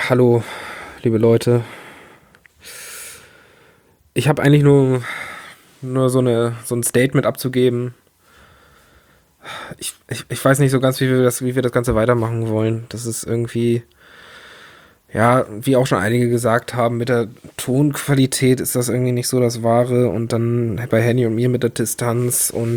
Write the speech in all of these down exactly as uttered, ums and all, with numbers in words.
Hallo, liebe Leute. Ich habe eigentlich nur, nur so, eine, so ein Statement abzugeben. Ich, ich, ich weiß nicht so ganz, wie wir, das, wie wir das Ganze weitermachen wollen. Das ist irgendwie, ja, wie auch schon einige gesagt haben, mit der Tonqualität ist das irgendwie nicht so das Wahre. Und dann bei Henny und mir mit der Distanz. Und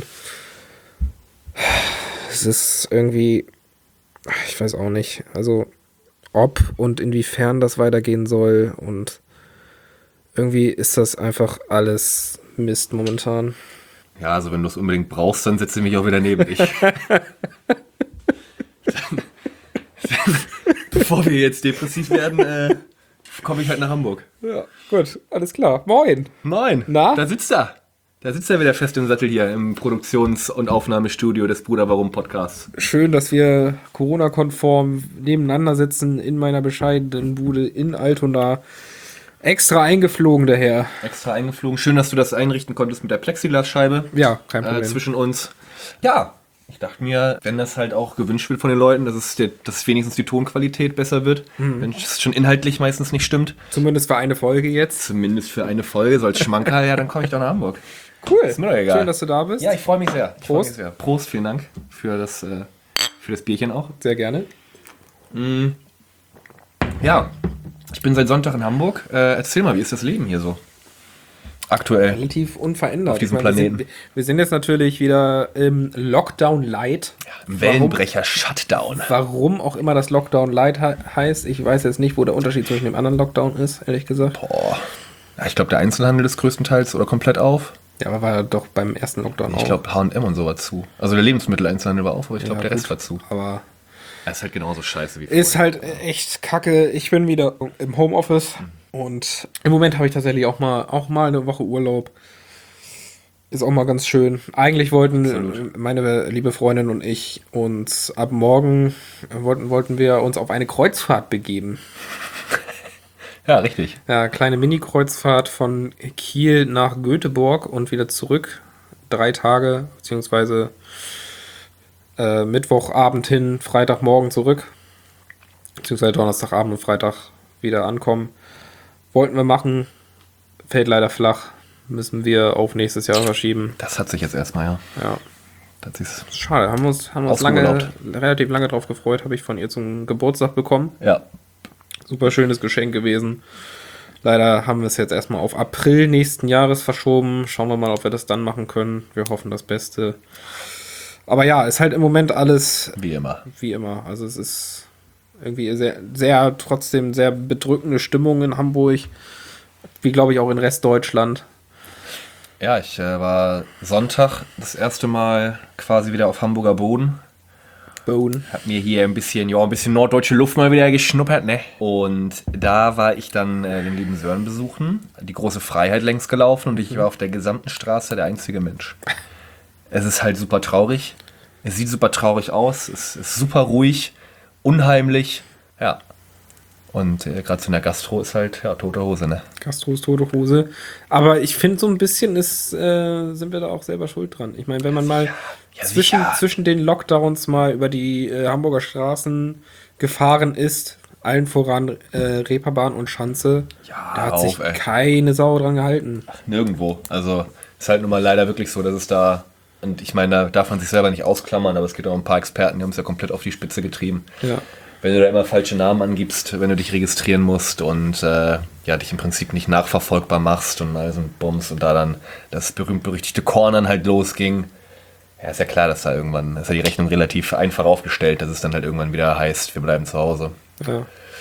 es ist irgendwie, ich weiß auch nicht, also ob und inwiefern das weitergehen soll. Und irgendwie ist das einfach alles Mist momentan. Ja, also wenn du es unbedingt brauchst, dann setze ich mich auch wieder neben dich. dann, dann, bevor wir jetzt depressiv werden, äh, komme ich halt nach Hamburg. Ja, gut, alles klar. Moin. Moin. Na? Da sitzt er. Da sitzt er wieder fest im Sattel hier im Produktions- und Aufnahmestudio des Bruder Warum Podcasts. Schön, dass wir Corona-konform nebeneinander sitzen in meiner bescheidenen Bude in Altona. Extra eingeflogen daher. Extra eingeflogen. Schön, dass du das einrichten konntest mit der Plexiglasscheibe. Ja, kein Problem. Äh, zwischen uns. Ja, ich dachte mir, wenn das halt auch gewünscht wird von den Leuten, dass es, der, dass wenigstens die Tonqualität besser wird, mhm. wenn es schon inhaltlich meistens nicht stimmt. Zumindest für eine Folge jetzt. Zumindest für eine Folge, so als Schmankerl, ja, dann komme ich doch nach Hamburg. Cool. Ist mir doch egal. Schön, dass du da bist. Ja, ich freue mich sehr. Ich Prost. Mich sehr. Prost, vielen Dank für das, äh, für das Bierchen auch. Sehr gerne. Mm. Ja, ich bin seit Sonntag in Hamburg. Äh, erzähl mal, wie ist das Leben hier so? Aktuell. Relativ unverändert. Auf diesem ich meine, Planeten. Wir sind, wir sind jetzt natürlich wieder im Lockdown Light. Ja, Wellenbrecher Shutdown. Warum auch immer das Lockdown Light he- heißt. Ich weiß jetzt nicht, wo der Unterschied zwischen dem anderen Lockdown ist, ehrlich gesagt. Boah. Ja, ich glaube, der Einzelhandel ist größtenteils oder komplett auf. Ja, aber war ja doch beim ersten Lockdown auch. Ich glaube, H und M und so war zu. Also der Lebensmitteleinzelhandel war auf, aber ich glaube, Ja, der Rest gut, war zu. Aber Er ist halt genauso scheiße wie vorher. ist halt echt kacke. Ich bin wieder im Homeoffice und im Moment habe ich tatsächlich auch mal, auch mal eine Woche Urlaub. Ist auch mal ganz schön. Eigentlich wollten Absolut. meine liebe Freundin und ich uns ab morgen, wollten, wollten wir uns auf eine Kreuzfahrt begeben. Ja, richtig. Ja, kleine Mini-Kreuzfahrt von Kiel nach Göteborg und wieder zurück. Drei Tage, beziehungsweise äh, Mittwochabend hin, Freitagmorgen zurück. Beziehungsweise Donnerstagabend und Freitag wieder ankommen. Wollten wir machen, fällt leider flach. Müssen wir auf nächstes Jahr verschieben. Das hat sich jetzt erstmal, ja. Ja, Das ist, schade. Haben wir uns, haben wir uns lange, Ausgeurlaubt. relativ lange drauf gefreut. Habe ich von ihr zum Geburtstag bekommen. ja. Super schönes Geschenk gewesen. Leider haben wir es jetzt erstmal auf April nächsten Jahres verschoben. Schauen wir mal, ob wir das dann machen können. Wir hoffen das Beste. Aber ja, ist halt im Moment alles Wie immer. wie immer. Also es ist irgendwie sehr, sehr trotzdem sehr bedrückende Stimmung in Hamburg. Wie glaube ich auch in Restdeutschland. Ja, ich äh, war Sonntag das erste Mal quasi wieder auf Hamburger Boden. Boden. Hab mir hier ein bisschen, ja, ein bisschen norddeutsche Luft mal wieder geschnuppert, ne? Und da war ich dann äh, den lieben Sören besuchen, die große Freiheit längs gelaufen und ich war auf der gesamten Straße der einzige Mensch. Es ist halt super traurig. Es sieht super traurig aus. Es ist super ruhig, unheimlich, ja. Und äh, gerade so in der Gastro ist halt, ja, tote Hose, ne? Gastro ist tote Hose. Aber ich finde, so ein bisschen ist, äh, sind wir da auch selber schuld dran. Ich meine, wenn man mal ja, zwischen, sicher. zwischen den Lockdowns mal über die äh, Hamburger Straßen gefahren ist, allen voran äh, Reeperbahn und Schanze, Ja, da hat auf, sich ey. keine Sau dran gehalten. Nirgendwo. Also ist halt nun mal leider wirklich so, dass es da, und ich meine, da darf man sich selber nicht ausklammern, aber es gibt auch ein paar Experten, die haben es ja komplett auf die Spitze getrieben. Ja. Wenn du da immer falsche Namen angibst, wenn du dich registrieren musst und äh, ja, dich im Prinzip nicht nachverfolgbar machst und all so ein Bums und da dann das berühmt-berüchtigte Cornern halt losging, ja, ist ja klar, dass da irgendwann, ist ja die Rechnung relativ einfach aufgestellt, dass es dann halt irgendwann wieder heißt, wir bleiben zu Hause. Ja.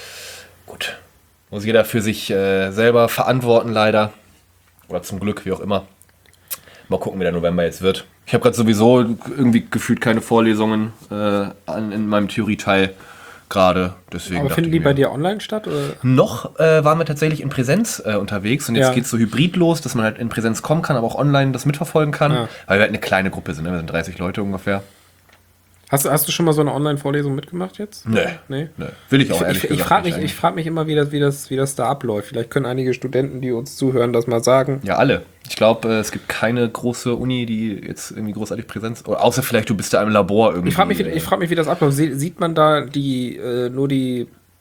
Gut. Muss jeder für sich äh, selber verantworten, leider. Oder zum Glück, wie auch immer. Mal gucken, wie der November jetzt wird. Ich habe gerade sowieso irgendwie gefühlt keine Vorlesungen äh, an, in meinem Theorieteil gerade. Deswegen Aber dachte finden ich die mir- bei dir online statt? Oder? Noch äh, waren wir tatsächlich in Präsenz äh, unterwegs und jetzt Ja. geht's so hybrid los, dass man halt in Präsenz kommen kann, aber auch online das mitverfolgen kann, Ja. weil wir halt eine kleine Gruppe sind, ne? Wir sind dreißig Leute ungefähr. Hast, du- hast du schon mal so eine Online-Vorlesung mitgemacht jetzt? Nee. Nee? Nee. Will ich auch Ich, ehrlich ich, ich gesagt frage nicht mich, ich eigentlich. frag mich immer, wie das, wie, das, wie das da abläuft. Vielleicht können einige Studenten, die uns zuhören, das mal sagen. Ja, alle. Ich glaube, äh, es gibt keine große Uni, die jetzt irgendwie großartig Präsenz, oder außer vielleicht du bist da im Labor irgendwie. Ich frage mich, wie- äh, ich frag mich, wie das abläuft. Sie, sieht man da die äh, nur die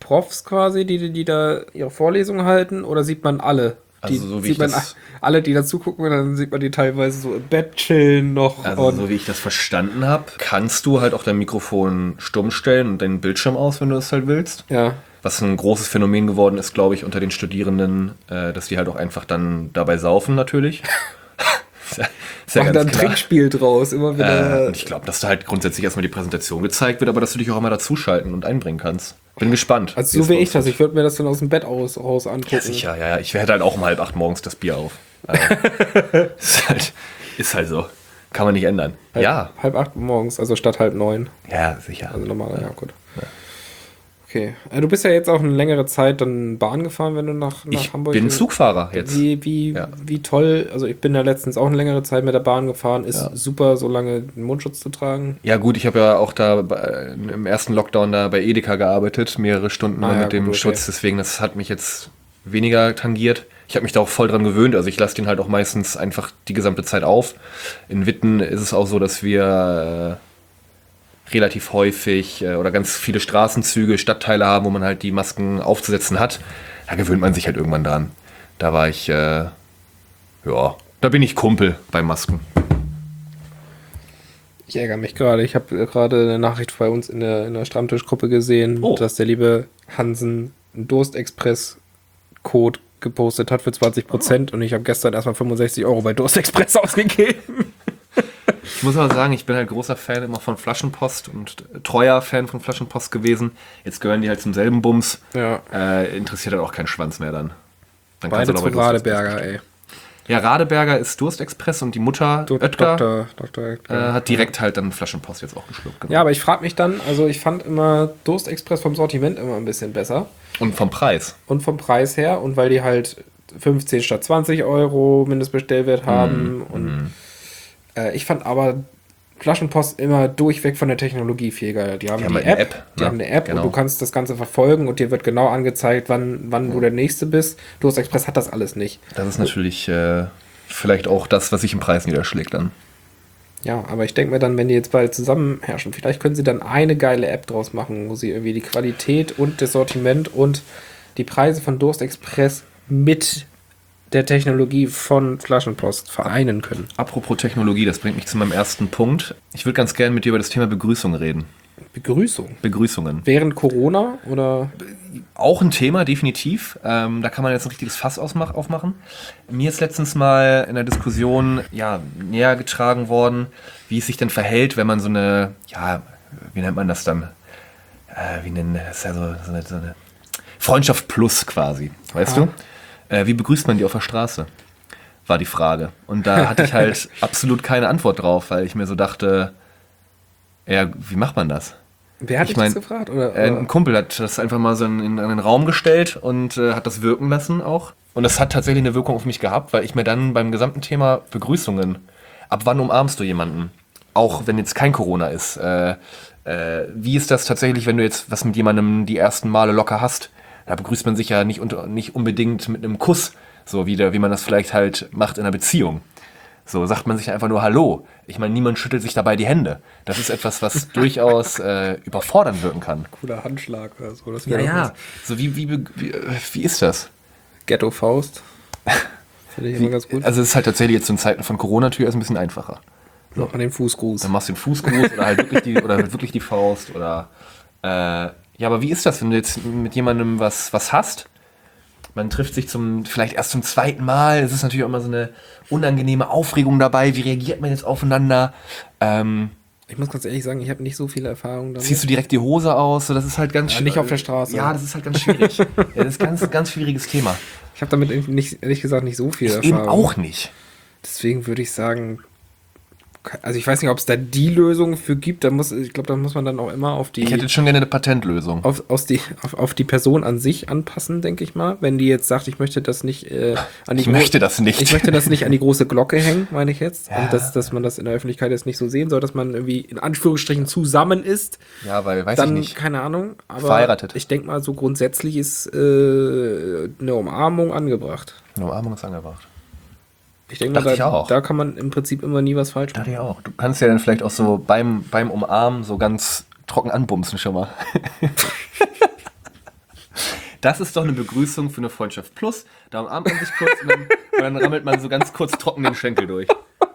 Profs quasi, die, die da ihre Vorlesungen halten, oder sieht man alle? Die, Also so wie sieht ich man das- alle, die da zugucken, und dann sieht man die teilweise so im Bett chillen noch. Also und so wie ich das verstanden habe, kannst du halt auch dein Mikrofon stumm stellen und deinen Bildschirm aus, wenn du das halt willst. ja. Was ein großes Phänomen geworden ist, glaube ich, unter den Studierenden, äh, dass die halt auch einfach dann dabei saufen natürlich. ist ja, ist ja Machen da ein ganz klar. Trinkspiel draus, immer wieder. Äh, und ich glaube, dass da halt grundsätzlich erstmal die Präsentation gezeigt wird, aber dass du dich auch immer dazuschalten und einbringen kannst. Bin gespannt. also so wie ich das, ich würde mir das dann aus dem Bett aus, raus angucken. Ja, sicher, ja, ja. Ich hätte halt auch um halb acht morgens das Bier auf. Also, ist, halt, ist halt so. Kann man nicht ändern. Halb, Ja. Halb acht morgens, also statt halb neun. Ja, sicher. Also normaler, ja, gut. Okay. Äh, Du bist ja jetzt auch eine längere Zeit dann Bahn gefahren, wenn du nach, nach Ich Hamburg bin Zugfahrer jetzt. Wie, wie, Ja. wie toll, also ich bin ja letztens auch eine längere Zeit mit der Bahn gefahren, ist Ja. super, so lange den Mundschutz zu tragen. Ja gut, ich habe ja auch da bei- im ersten Lockdown da bei Edeka gearbeitet, mehrere Stunden Ah, ja, mit dem gut, okay. Schutz, deswegen das hat mich jetzt weniger tangiert. Ich habe mich da auch voll dran gewöhnt, also ich lasse den halt auch meistens einfach die gesamte Zeit auf. In Witten ist es auch so, dass wir äh, relativ häufig äh, oder ganz viele Straßenzüge, Stadtteile haben, wo man halt die Masken aufzusetzen hat. Da gewöhnt man sich halt irgendwann dran. Da war ich, äh, ja, da bin ich Kumpel bei Masken. Ich ärgere mich gerade. Ich habe gerade eine Nachricht bei uns in der, in der Stammtischgruppe gesehen, Oh. dass der liebe Hansen einen Durstexpress-Code gepostet hat für zwanzig Prozent und ich habe gestern erstmal fünfundsechzig Euro bei Durstexpress ausgegeben. Ich muss aber sagen, ich bin halt großer Fan immer von Flaschenpost und treuer Fan von Flaschenpost gewesen. Jetzt gehören die halt zum selben Bums. Ja. Äh, interessiert halt auch keinen Schwanz mehr dann. Dann Beide doch zu bei Durstexpress Radeberger, ey. bestellen. Ja, Radeberger ist Durstexpress und die Mutter Du- Oetker Doktor, Doktor äh, Oetker. hat direkt halt dann Flaschenpost jetzt auch geschluckt. Genau. Ja, aber ich frage mich dann, also ich fand immer Durstexpress vom Sortiment immer ein bisschen besser Und vom Preis. und vom Preis her und weil die halt fünfzehn statt zwanzig Euro Mindestbestellwert haben und äh, ich fand aber Flaschenpost immer durchweg von der Technologie viel geiler. Die haben Die die, haben halt eine App, App, die ne? haben eine App Genau. und du kannst das Ganze verfolgen und dir wird genau angezeigt, wann, wann du der Nächste bist. Durstexpress hat das alles nicht. Das ist natürlich äh, vielleicht auch das, was sich im Preis niederschlägt dann. Ja, aber ich denke mir dann, wenn die jetzt bald zusammen herrschen, vielleicht können sie dann eine geile App draus machen, wo sie irgendwie die Qualität und das Sortiment und die Preise von Durstexpress mit der Technologie von Flaschenpost vereinen können. Apropos Technologie, das bringt mich zu meinem ersten Punkt. Ich würde ganz gerne mit dir über das Thema Begrüßung reden. Begrüßung. Begrüßungen. Während Corona oder? Auch ein Thema, definitiv. Ähm, da kann man jetzt ein richtiges Fass ausmach- aufmachen. Mir ist letztens mal in der Diskussion ja, näher getragen worden, wie es sich denn verhält, wenn man so eine, ja, wie nennt man das dann? Äh, wie nennen das? Ist ja so, so, eine, so eine Freundschaft plus quasi, weißt Ah. du? Äh, wie begrüßt man die auf der Straße? War die Frage. Und da hatte ich halt absolut keine Antwort drauf, weil ich mir so dachte, ja, wie macht man das? Wer hat Ich dich das mein, gefragt? Oder, Äh, oder? ein Kumpel hat das einfach mal so in, in einen Raum gestellt und äh, hat das wirken lassen auch. Und das hat tatsächlich eine Wirkung auf mich gehabt, weil ich mir dann beim gesamten Thema Begrüßungen, ab wann umarmst du jemanden? Auch wenn jetzt kein Corona ist. Äh, äh, wie ist das tatsächlich, wenn du jetzt was mit jemandem die ersten Male locker hast? Da begrüßt man sich ja nicht, unter, nicht unbedingt mit einem Kuss, so wie, der, wie man das vielleicht halt macht in einer Beziehung. So sagt man sich einfach nur Hallo. Ich meine, niemand schüttelt sich dabei die Hände. Das ist etwas, was durchaus äh, überfordernd wirken kann. Cooler Handschlag oder so. Das Ja, wäre ja. doch So wie, wie, wie, wie ist das? was. Ghetto-Faust. Finde ich immer ganz gut. Also es ist halt tatsächlich jetzt in Zeiten von Corona natürlich erst ein bisschen einfacher. Noch an den Fußgruß. Dann machst du den Fußgruß oder halt wirklich die, oder halt wirklich die Faust oder äh, ja, aber wie ist das, wenn du jetzt mit jemandem was, was hast? Man trifft sich zum, vielleicht erst zum zweiten Mal. Es ist natürlich auch immer so eine unangenehme Aufregung dabei. Wie reagiert man jetzt aufeinander? Ähm, Ich muss ganz ehrlich sagen, ich habe nicht so viele Erfahrungen damit. ziehst du direkt die Hose aus? So, das ist halt ganz Ja, schw- nicht auf der Straße. Ja, das ist halt ganz schwierig. Ja, das ist ganz, ganz schwieriges Thema. Ich habe damit nicht, ehrlich gesagt nicht so viel Ich eben Erfahrung. auch nicht. Deswegen würde ich sagen, also ich weiß nicht, ob es da die Lösung für gibt. Da muss, ich glaube, da muss man dann auch immer auf die, Ich hätte jetzt schon gerne eine Patentlösung. auf, aus die auf, auf die Person an sich anpassen, denke ich mal. Wenn die jetzt sagt, ich möchte das nicht äh, an die Ich gro- möchte das nicht. Ich möchte das nicht an die große Glocke hängen, meine ich jetzt. Ja. Und dass, dass man das in der Öffentlichkeit jetzt nicht so sehen soll, dass man irgendwie in Anführungsstrichen zusammen ist. Ja, weil, weiß Dann, ich nicht. keine Ahnung. Aber Verheiratet. ich denke mal, so grundsätzlich ist äh, eine Umarmung angebracht. Eine Umarmung ist angebracht. Ich denke mal, Dachte ich da, auch. da kann man im Prinzip immer nie was falsch machen. Dachte ich auch. Du kannst ja dann vielleicht auch so beim, beim Umarmen so ganz trocken anbumsen schon mal. Das ist doch eine Begrüßung für eine Freundschaft Plus. Da umarmt man sich kurz und dann, und dann rammelt man so ganz kurz trocken den Schenkel durch.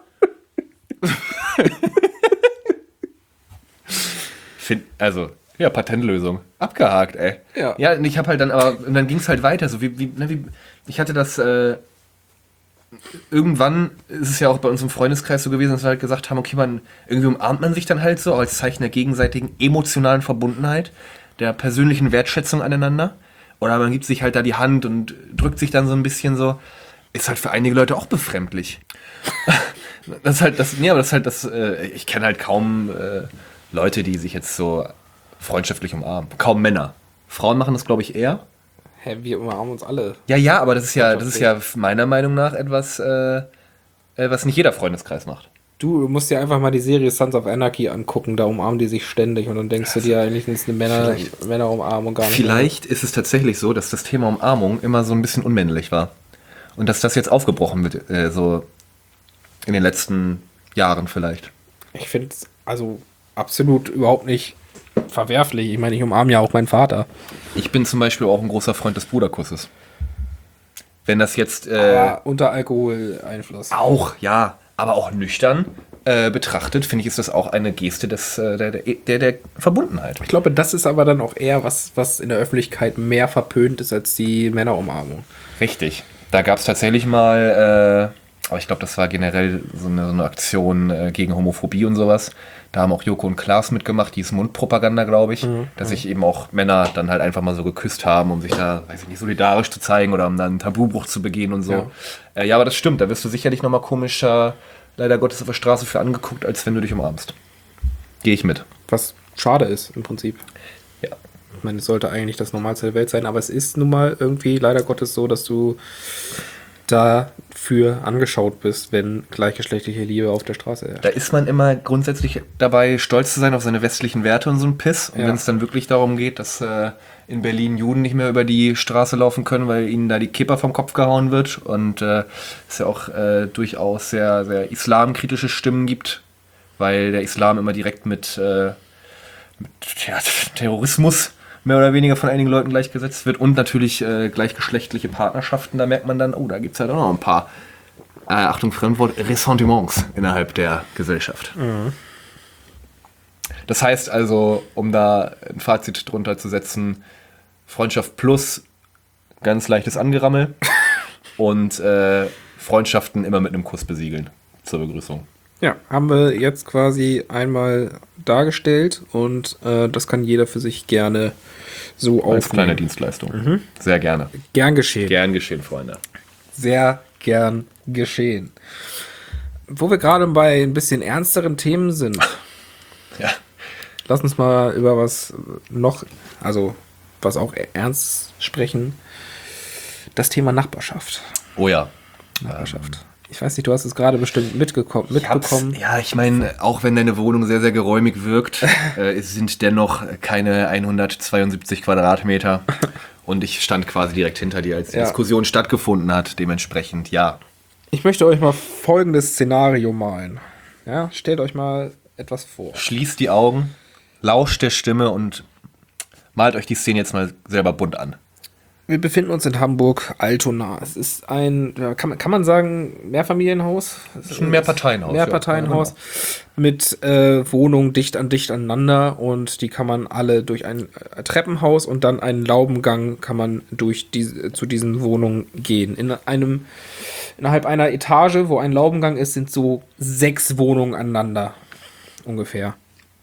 Find, also, ja, Patentlösung. Abgehakt, ey. Ja. Ja, und ich habe halt dann, aber, und dann ging es halt weiter. So wie, wie, na, wie, ich hatte das, äh, irgendwann ist es ja auch bei uns im Freundeskreis so gewesen, dass wir halt gesagt haben, okay, man, irgendwie umarmt man sich dann halt so als Zeichen der gegenseitigen emotionalen Verbundenheit, der persönlichen Wertschätzung aneinander. Oder man gibt sich halt da die Hand und drückt sich dann so ein bisschen so. Ist halt für einige Leute auch befremdlich. Das ist halt das, nee, aber das ist halt das, äh, ich kenne halt kaum äh, Leute, die sich jetzt so freundschaftlich umarmen. Kaum Männer. Frauen machen das, glaube ich, eher. Hä, wir umarmen uns alle. Ja, ja, aber das ist ja, das ist ja meiner Meinung nach etwas, äh, äh, was nicht jeder Freundeskreis macht. Du musst dir einfach mal die Serie Sons of Anarchy angucken, da umarmen die sich ständig und dann denkst du dir eigentlich, es ist eine Männer, Männerumarmung gar nicht. Vielleicht mehr. Ist es tatsächlich so, dass das Thema Umarmung immer so ein bisschen unmännlich war. Und dass das jetzt aufgebrochen wird, äh, so in den letzten Jahren vielleicht. Ich finde es also absolut überhaupt nicht verwerflich. Ich meine, ich umarme ja auch meinen Vater. Ich bin zum Beispiel auch ein großer Freund des Bruderkusses. Wenn das jetzt... Äh, aber unter Alkoholeinfluss. Auch, ja. Aber auch nüchtern äh, betrachtet, finde ich, ist das auch eine Geste des, äh, der, der, der Verbundenheit. Ich glaube, das ist aber dann auch eher was, was in der Öffentlichkeit mehr verpönt ist als die Männerumarmung. Richtig. Da gab es tatsächlich mal, äh, aber ich glaube, das war generell so eine, so eine Aktion äh, gegen Homophobie und sowas. Da haben auch Joko und Klaas mitgemacht, die ist Mundpropaganda, glaube ich, mhm. dass sich eben auch Männer dann halt einfach mal so geküsst haben, um sich da, weiß ich nicht, solidarisch zu zeigen oder um dann einen Tabubruch zu begehen und so. Ja, äh, ja aber das stimmt, da wirst du sicherlich nochmal komischer, leider Gottes, auf der Straße für angeguckt, als wenn du dich umarmst. Gehe ich mit. Was schade ist, im Prinzip. Ja. Ich meine, es sollte eigentlich das Normalste der Welt sein, aber es ist nun mal irgendwie leider Gottes so, dass du dafür angeschaut bist, wenn gleichgeschlechtliche Liebe auf der Straße herrscht. Da ist man immer grundsätzlich dabei, stolz zu sein auf seine westlichen Werte und so ein Piss. Und ja. wenn es dann wirklich darum geht, dass äh, in Berlin Juden nicht mehr über die Straße laufen können, weil ihnen da die Kippa vom Kopf gehauen wird und äh, es ja auch äh, durchaus sehr, sehr islamkritische Stimmen gibt, weil der Islam immer direkt mit, äh, mit ja, Terrorismus mehr oder weniger von einigen Leuten gleichgesetzt wird und natürlich äh, gleichgeschlechtliche Partnerschaften, da merkt man dann, oh, da gibt es halt auch noch ein paar, äh, Achtung, Fremdwort, Ressentiments innerhalb der Gesellschaft. Mhm. Das heißt also, um da ein Fazit drunter zu setzen, Freundschaft plus ganz leichtes Angerammel und äh, Freundschaften immer mit einem Kuss besiegeln zur Begrüßung. Ja, haben wir jetzt quasi einmal dargestellt und äh, das kann jeder für sich gerne so aufnehmen. Als kleine Dienstleistung. Mhm. Sehr gerne. Gern geschehen. Gern geschehen, Freunde. Sehr gern geschehen. Wo wir gerade bei ein bisschen ernsteren Themen sind. Ja. Lass uns mal über was noch, also was auch ernst sprechen. Das Thema Nachbarschaft. Oh ja. Nachbarschaft. Ähm. Ich weiß nicht, du hast es gerade bestimmt mitgekommen, mitbekommen. Ja, ich meine, auch wenn deine Wohnung sehr, sehr geräumig wirkt, äh, es sind dennoch keine hundertzweiundsiebzig Quadratmeter. Und ich stand quasi direkt hinter dir, als die ja. Diskussion stattgefunden hat. Dementsprechend, ja. Ich möchte euch mal folgendes Szenario malen. Ja, stellt euch mal etwas vor. Schließt die Augen, lauscht der Stimme und malt euch die Szene jetzt mal selber bunt an. Wir befinden uns in Hamburg, Altona. Es ist ein, ja, kann, kann man sagen, Mehrfamilienhaus? Es ist ein Mehrparteienhaus. Mehrparteienhaus ja. mit äh, Wohnungen dicht an dicht aneinander und die kann man alle durch ein äh, Treppenhaus und dann einen Laubengang kann man durch die, zu diesen Wohnungen gehen. In einem, innerhalb einer Etage, wo ein Laubengang ist, sind so sechs Wohnungen aneinander ungefähr.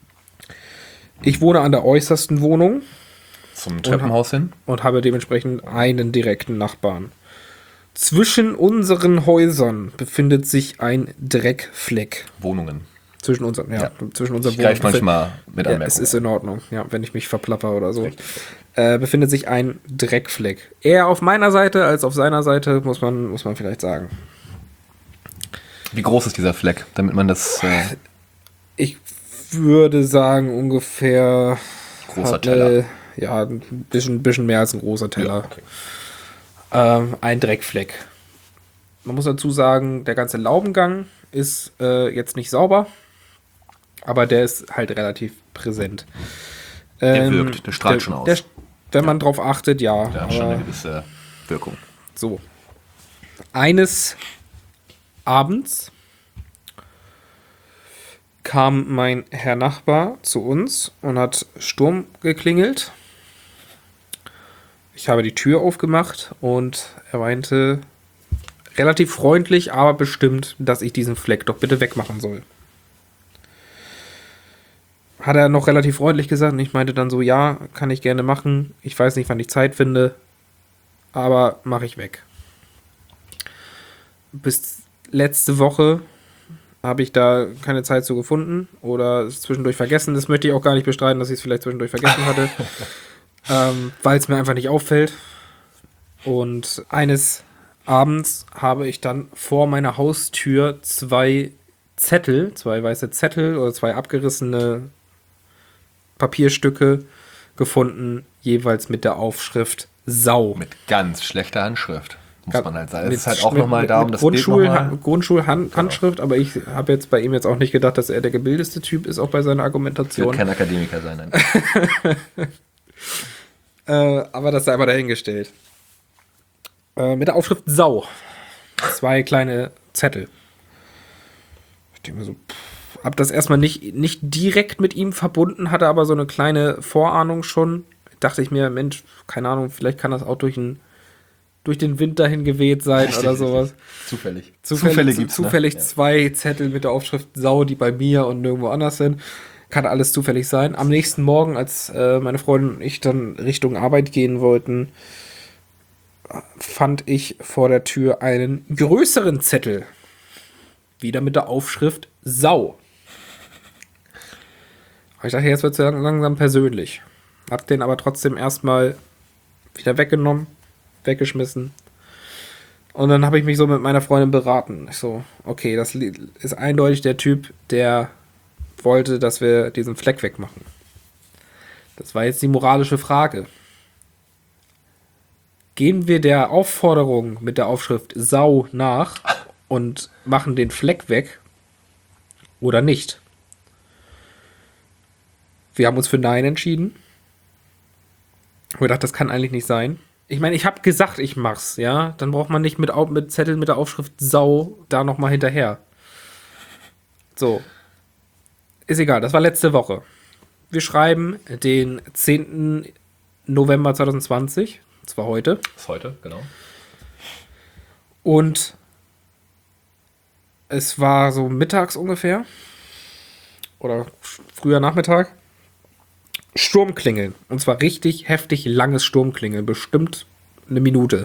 Ich wohne an der äußersten Wohnung. Zum Treppenhaus hin. Und habe dementsprechend einen direkten Nachbarn. Zwischen unseren Häusern befindet sich ein Dreckfleck. Wohnungen. Zwischen unseren, ja, ja. zwischen unseren ich greife manchmal mit Anmerkungen. Ja, es ist in Ordnung, ja, wenn ich mich verplapper oder so. Äh, befindet sich ein Dreckfleck. Eher auf meiner Seite als auf seiner Seite, muss man, muss man vielleicht sagen. Wie groß ist dieser Fleck, damit man das... Äh ich würde sagen, ungefähr... Großer Teller. Ja, ein bisschen, bisschen mehr als ein großer Teller. Ja, okay. ähm, ein Dreckfleck. Man muss dazu sagen, der ganze Laubengang ist äh, jetzt nicht sauber, aber der ist halt relativ präsent. Der ähm, wirkt, der strahlt der, schon aus. Der, Wenn man drauf achtet, ja. Da hat schon eine gewisse Wirkung. So. Eines Abends kam mein Herr Nachbar zu uns und hat Sturm geklingelt. Ich habe die Tür aufgemacht und er meinte relativ freundlich, aber bestimmt, dass ich diesen Fleck doch bitte wegmachen soll. Hat er noch relativ freundlich gesagt und ich meinte dann so, ja, kann ich gerne machen. Ich weiß nicht, wann ich Zeit finde, aber mache ich weg. Bis letzte Woche habe ich da keine Zeit zu gefunden oder es zwischendurch vergessen. Das möchte ich auch gar nicht bestreiten, dass ich es vielleicht zwischendurch vergessen hatte, ähm, weil es mir einfach nicht auffällt. Und eines Abends habe ich dann vor meiner Haustür zwei Zettel, zwei weiße Zettel oder zwei abgerissene Papierstücke gefunden, jeweils mit der Aufschrift Sau. Mit ganz schlechter Handschrift, muss Ja, man halt sagen. Es mit- ist halt auch mit- nochmal mit- da, um mit das Grundschul Bild noch mal- Grundschulhandschrift, aber ich habe jetzt bei ihm jetzt auch nicht gedacht, dass er der gebildeste Typ ist, auch bei seiner Wird Argumentation. kein Akademiker sein. Nein. Äh, aber das sei aber dahingestellt. Äh, mit der Aufschrift Sau. Zwei kleine Zettel. Ich denke mir so, pff, hab das erstmal nicht, nicht direkt mit ihm verbunden, hatte aber so eine kleine Vorahnung schon. Dachte ich mir, Mensch, keine Ahnung, vielleicht kann das auch durch, ein, durch den Wind dahin geweht sein oder sowas. Zufällig. Zufällig, Zufälle zu- gibt's, zufällig ne? Ja. zwei Zettel mit der Aufschrift Sau, die bei mir und nirgendwo anders sind. Kann alles zufällig sein. Am nächsten Morgen, als äh, meine Freundin und ich dann Richtung Arbeit gehen wollten, fand ich vor der Tür einen größeren Zettel. Wieder mit der Aufschrift Sau. Ich dachte, jetzt wird es langsam persönlich. Hab den aber trotzdem erstmal wieder weggenommen, weggeschmissen. Und dann habe ich mich so mit meiner Freundin beraten. Ich so, okay, das ist eindeutig der Typ, der wollte, dass wir diesen Fleck wegmachen. Das war jetzt die moralische Frage. Gehen wir der Aufforderung mit der Aufschrift Sau nach und machen den Fleck weg oder nicht? Wir haben uns für Nein entschieden. Ich dachte, das kann eigentlich nicht sein. Ich meine, ich habe gesagt, ich mach's, ja. Dann braucht man nicht mit, Au- mit Zetteln mit der Aufschrift Sau da nochmal hinterher. So. Ist egal, das war letzte Woche. Wir schreiben den zehnten November zweitausendzwanzig. Das war heute. Das ist heute, genau. Und es war so mittags ungefähr. Oder früher Nachmittag. Sturmklingeln. Und zwar richtig heftig langes Sturmklingeln. Bestimmt eine Minute.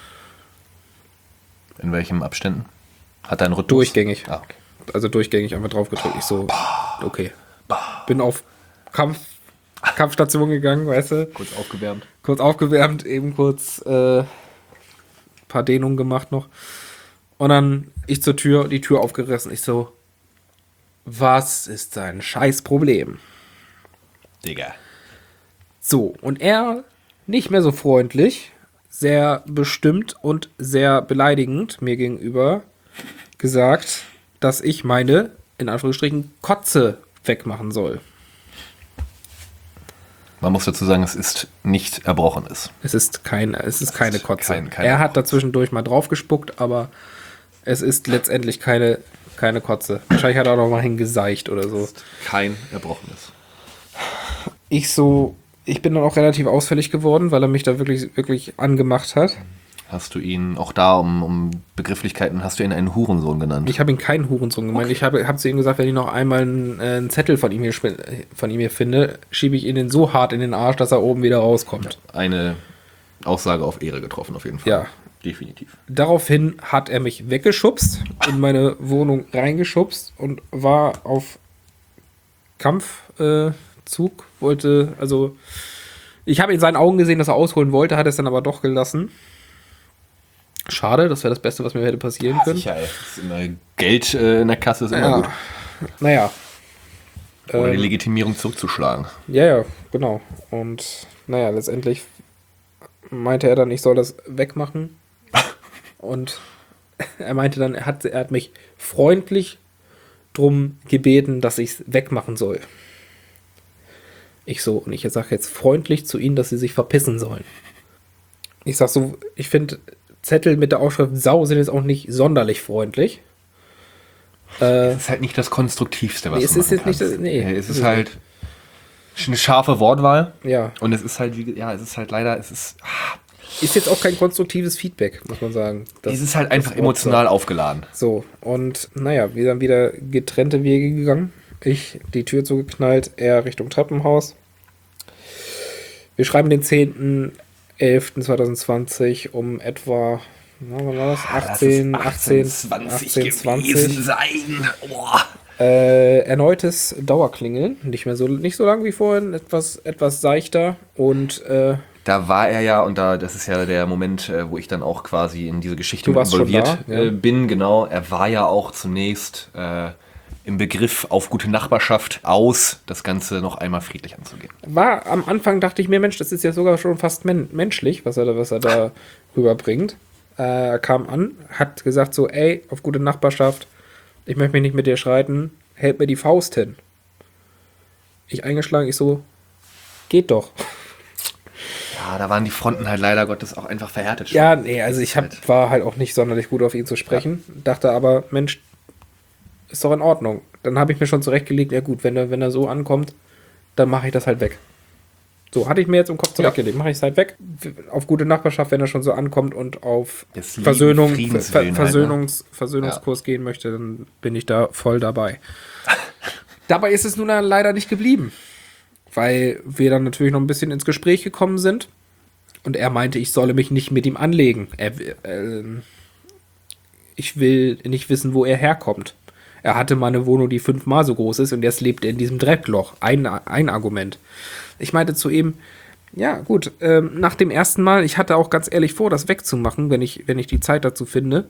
In welchen Abständen? Hat er einen Rhythmus? Durchgängig. Ah, okay. Also durchgängig einfach drauf gedrückt. Ich so, okay. Bin auf Kampf, Kampfstation gegangen, weißt du. Kurz aufgewärmt. Kurz aufgewärmt, eben kurz äh, paar Dehnungen gemacht noch. Und dann ich zur Tür, die Tür aufgerissen. Ich so, was ist dein scheiß Problem? Digga. So, und er nicht mehr so freundlich, sehr bestimmt und sehr beleidigend mir gegenüber gesagt, dass ich meine, in Anführungsstrichen, Kotze wegmachen soll. Man muss dazu sagen, es ist nicht Erbrochenes. Es ist, kein, es ist keine Kotze. kein- keine er hat dazwischendurch mal drauf gespuckt, aber es ist letztendlich keine, keine Kotze. Wahrscheinlich hat er auch noch mal hingeseicht oder so. Kein Erbrochenes. Ich so, ich bin dann auch relativ ausfällig geworden, weil er mich da wirklich, wirklich angemacht hat. Hast du ihn, auch da um, um Begrifflichkeiten, hast du ihn einen Hurensohn genannt? Ich habe ihn keinen Hurensohn gemeint. Ich habe hab zu ihm gesagt, wenn ich noch einmal einen, äh, einen Zettel von ihm, hier, sp- von ihm hier finde, schiebe ich ihn den so hart in den Arsch, dass er oben wieder rauskommt. Eine Aussage auf Ehre getroffen, auf jeden Fall. Ja. Definitiv. Daraufhin hat er mich weggeschubst, in meine Wohnung reingeschubst und war auf Kampfzug, äh, Zug, wollte, also ich habe in seinen Augen gesehen, dass er ausholen wollte, hat es dann aber doch gelassen. Schade, das wäre das Beste, was mir hätte passieren können. Sicher, ey. Das ist immer Geld äh, in der Kasse ist immer Ja. gut. Naja. Ohne die Ähm, Legitimierung zurückzuschlagen. Ja, ja, genau. Und naja, letztendlich meinte er dann, ich soll das wegmachen. Und er meinte dann, er hat, er hat mich freundlich drum gebeten, dass ich es wegmachen soll. Ich so, und ich sage jetzt freundlich zu ihnen, dass sie sich verpissen sollen. Ich sag so, ich finde Zettel mit der Aufschrift Sau sind jetzt auch nicht sonderlich freundlich. Äh, Es ist halt nicht das Konstruktivste, was nee, du es ist machen jetzt nicht kannst. das- nee. es ist halt eine scharfe Wortwahl. ja, Und es ist halt, wie, ja, es ist halt leider, es ist, ist jetzt auch kein konstruktives Feedback, muss man sagen. Das- es ist halt einfach das Wort emotional aufgeladen. So, und naja, wir dann wieder getrennte Wege gegangen. Ich die Tür zugeknallt, er Richtung Treppenhaus. Wir schreiben den zehnten elften zweitausendzwanzig um etwa, na, wann war das? achtzehn, achtzehn, achtzehn, zwanzig. sein. Boah. Äh, erneutes Dauerklingeln, nicht mehr so, nicht so lang wie vorhin, etwas, etwas seichter und äh, Da war er ja, und da, das ist ja der Moment, äh, wo ich dann auch quasi in diese Geschichte Du warst schon involviert da, ja. äh, bin, genau. Er war ja auch zunächst äh, im Begriff auf gute Nachbarschaft aus, das Ganze noch einmal friedlich anzugehen. war am Anfang, dachte ich mir, Mensch, das ist ja sogar schon fast men menschlich, was er da, was er da rüberbringt. Äh, er kam an, hat gesagt so, ey, auf gute Nachbarschaft, ich möchte mich nicht mit dir streiten, hält mir die Faust hin. Ich eingeschlagen, ich so, geht doch. Ja, da waren die Fronten halt leider Gottes auch einfach verhärtet. schon. Ja, nee, also ich hab, war halt auch nicht sonderlich gut auf ihn zu sprechen, dachte aber, Mensch, ist doch in Ordnung. Dann habe ich mir schon zurechtgelegt, ja gut, wenn er, wenn er so ankommt, dann mache ich das halt weg. So, hatte ich mir jetzt im Kopf zurechtgelegt, mache ich es halt weg. Auf gute Nachbarschaft, wenn er schon so ankommt und auf Des lieben Versöhnung, Ver Friedenswillen Versöhnungs Versöhnungskurs gehen möchte, dann bin ich da voll dabei. Dabei ist es nun leider nicht geblieben, weil wir dann natürlich noch ein bisschen ins Gespräch gekommen sind und er meinte, ich solle mich nicht mit ihm anlegen. Er, äh, ich will nicht wissen, wo er herkommt. Er hatte mal eine Wohnung, die fünfmal so groß ist und jetzt lebt er in diesem Dreckloch. Ein, ein Argument. Ich meinte zu ihm, ja gut, ähm, nach dem ersten Mal, ich hatte auch ganz ehrlich vor, das wegzumachen, wenn ich, wenn ich die Zeit dazu finde.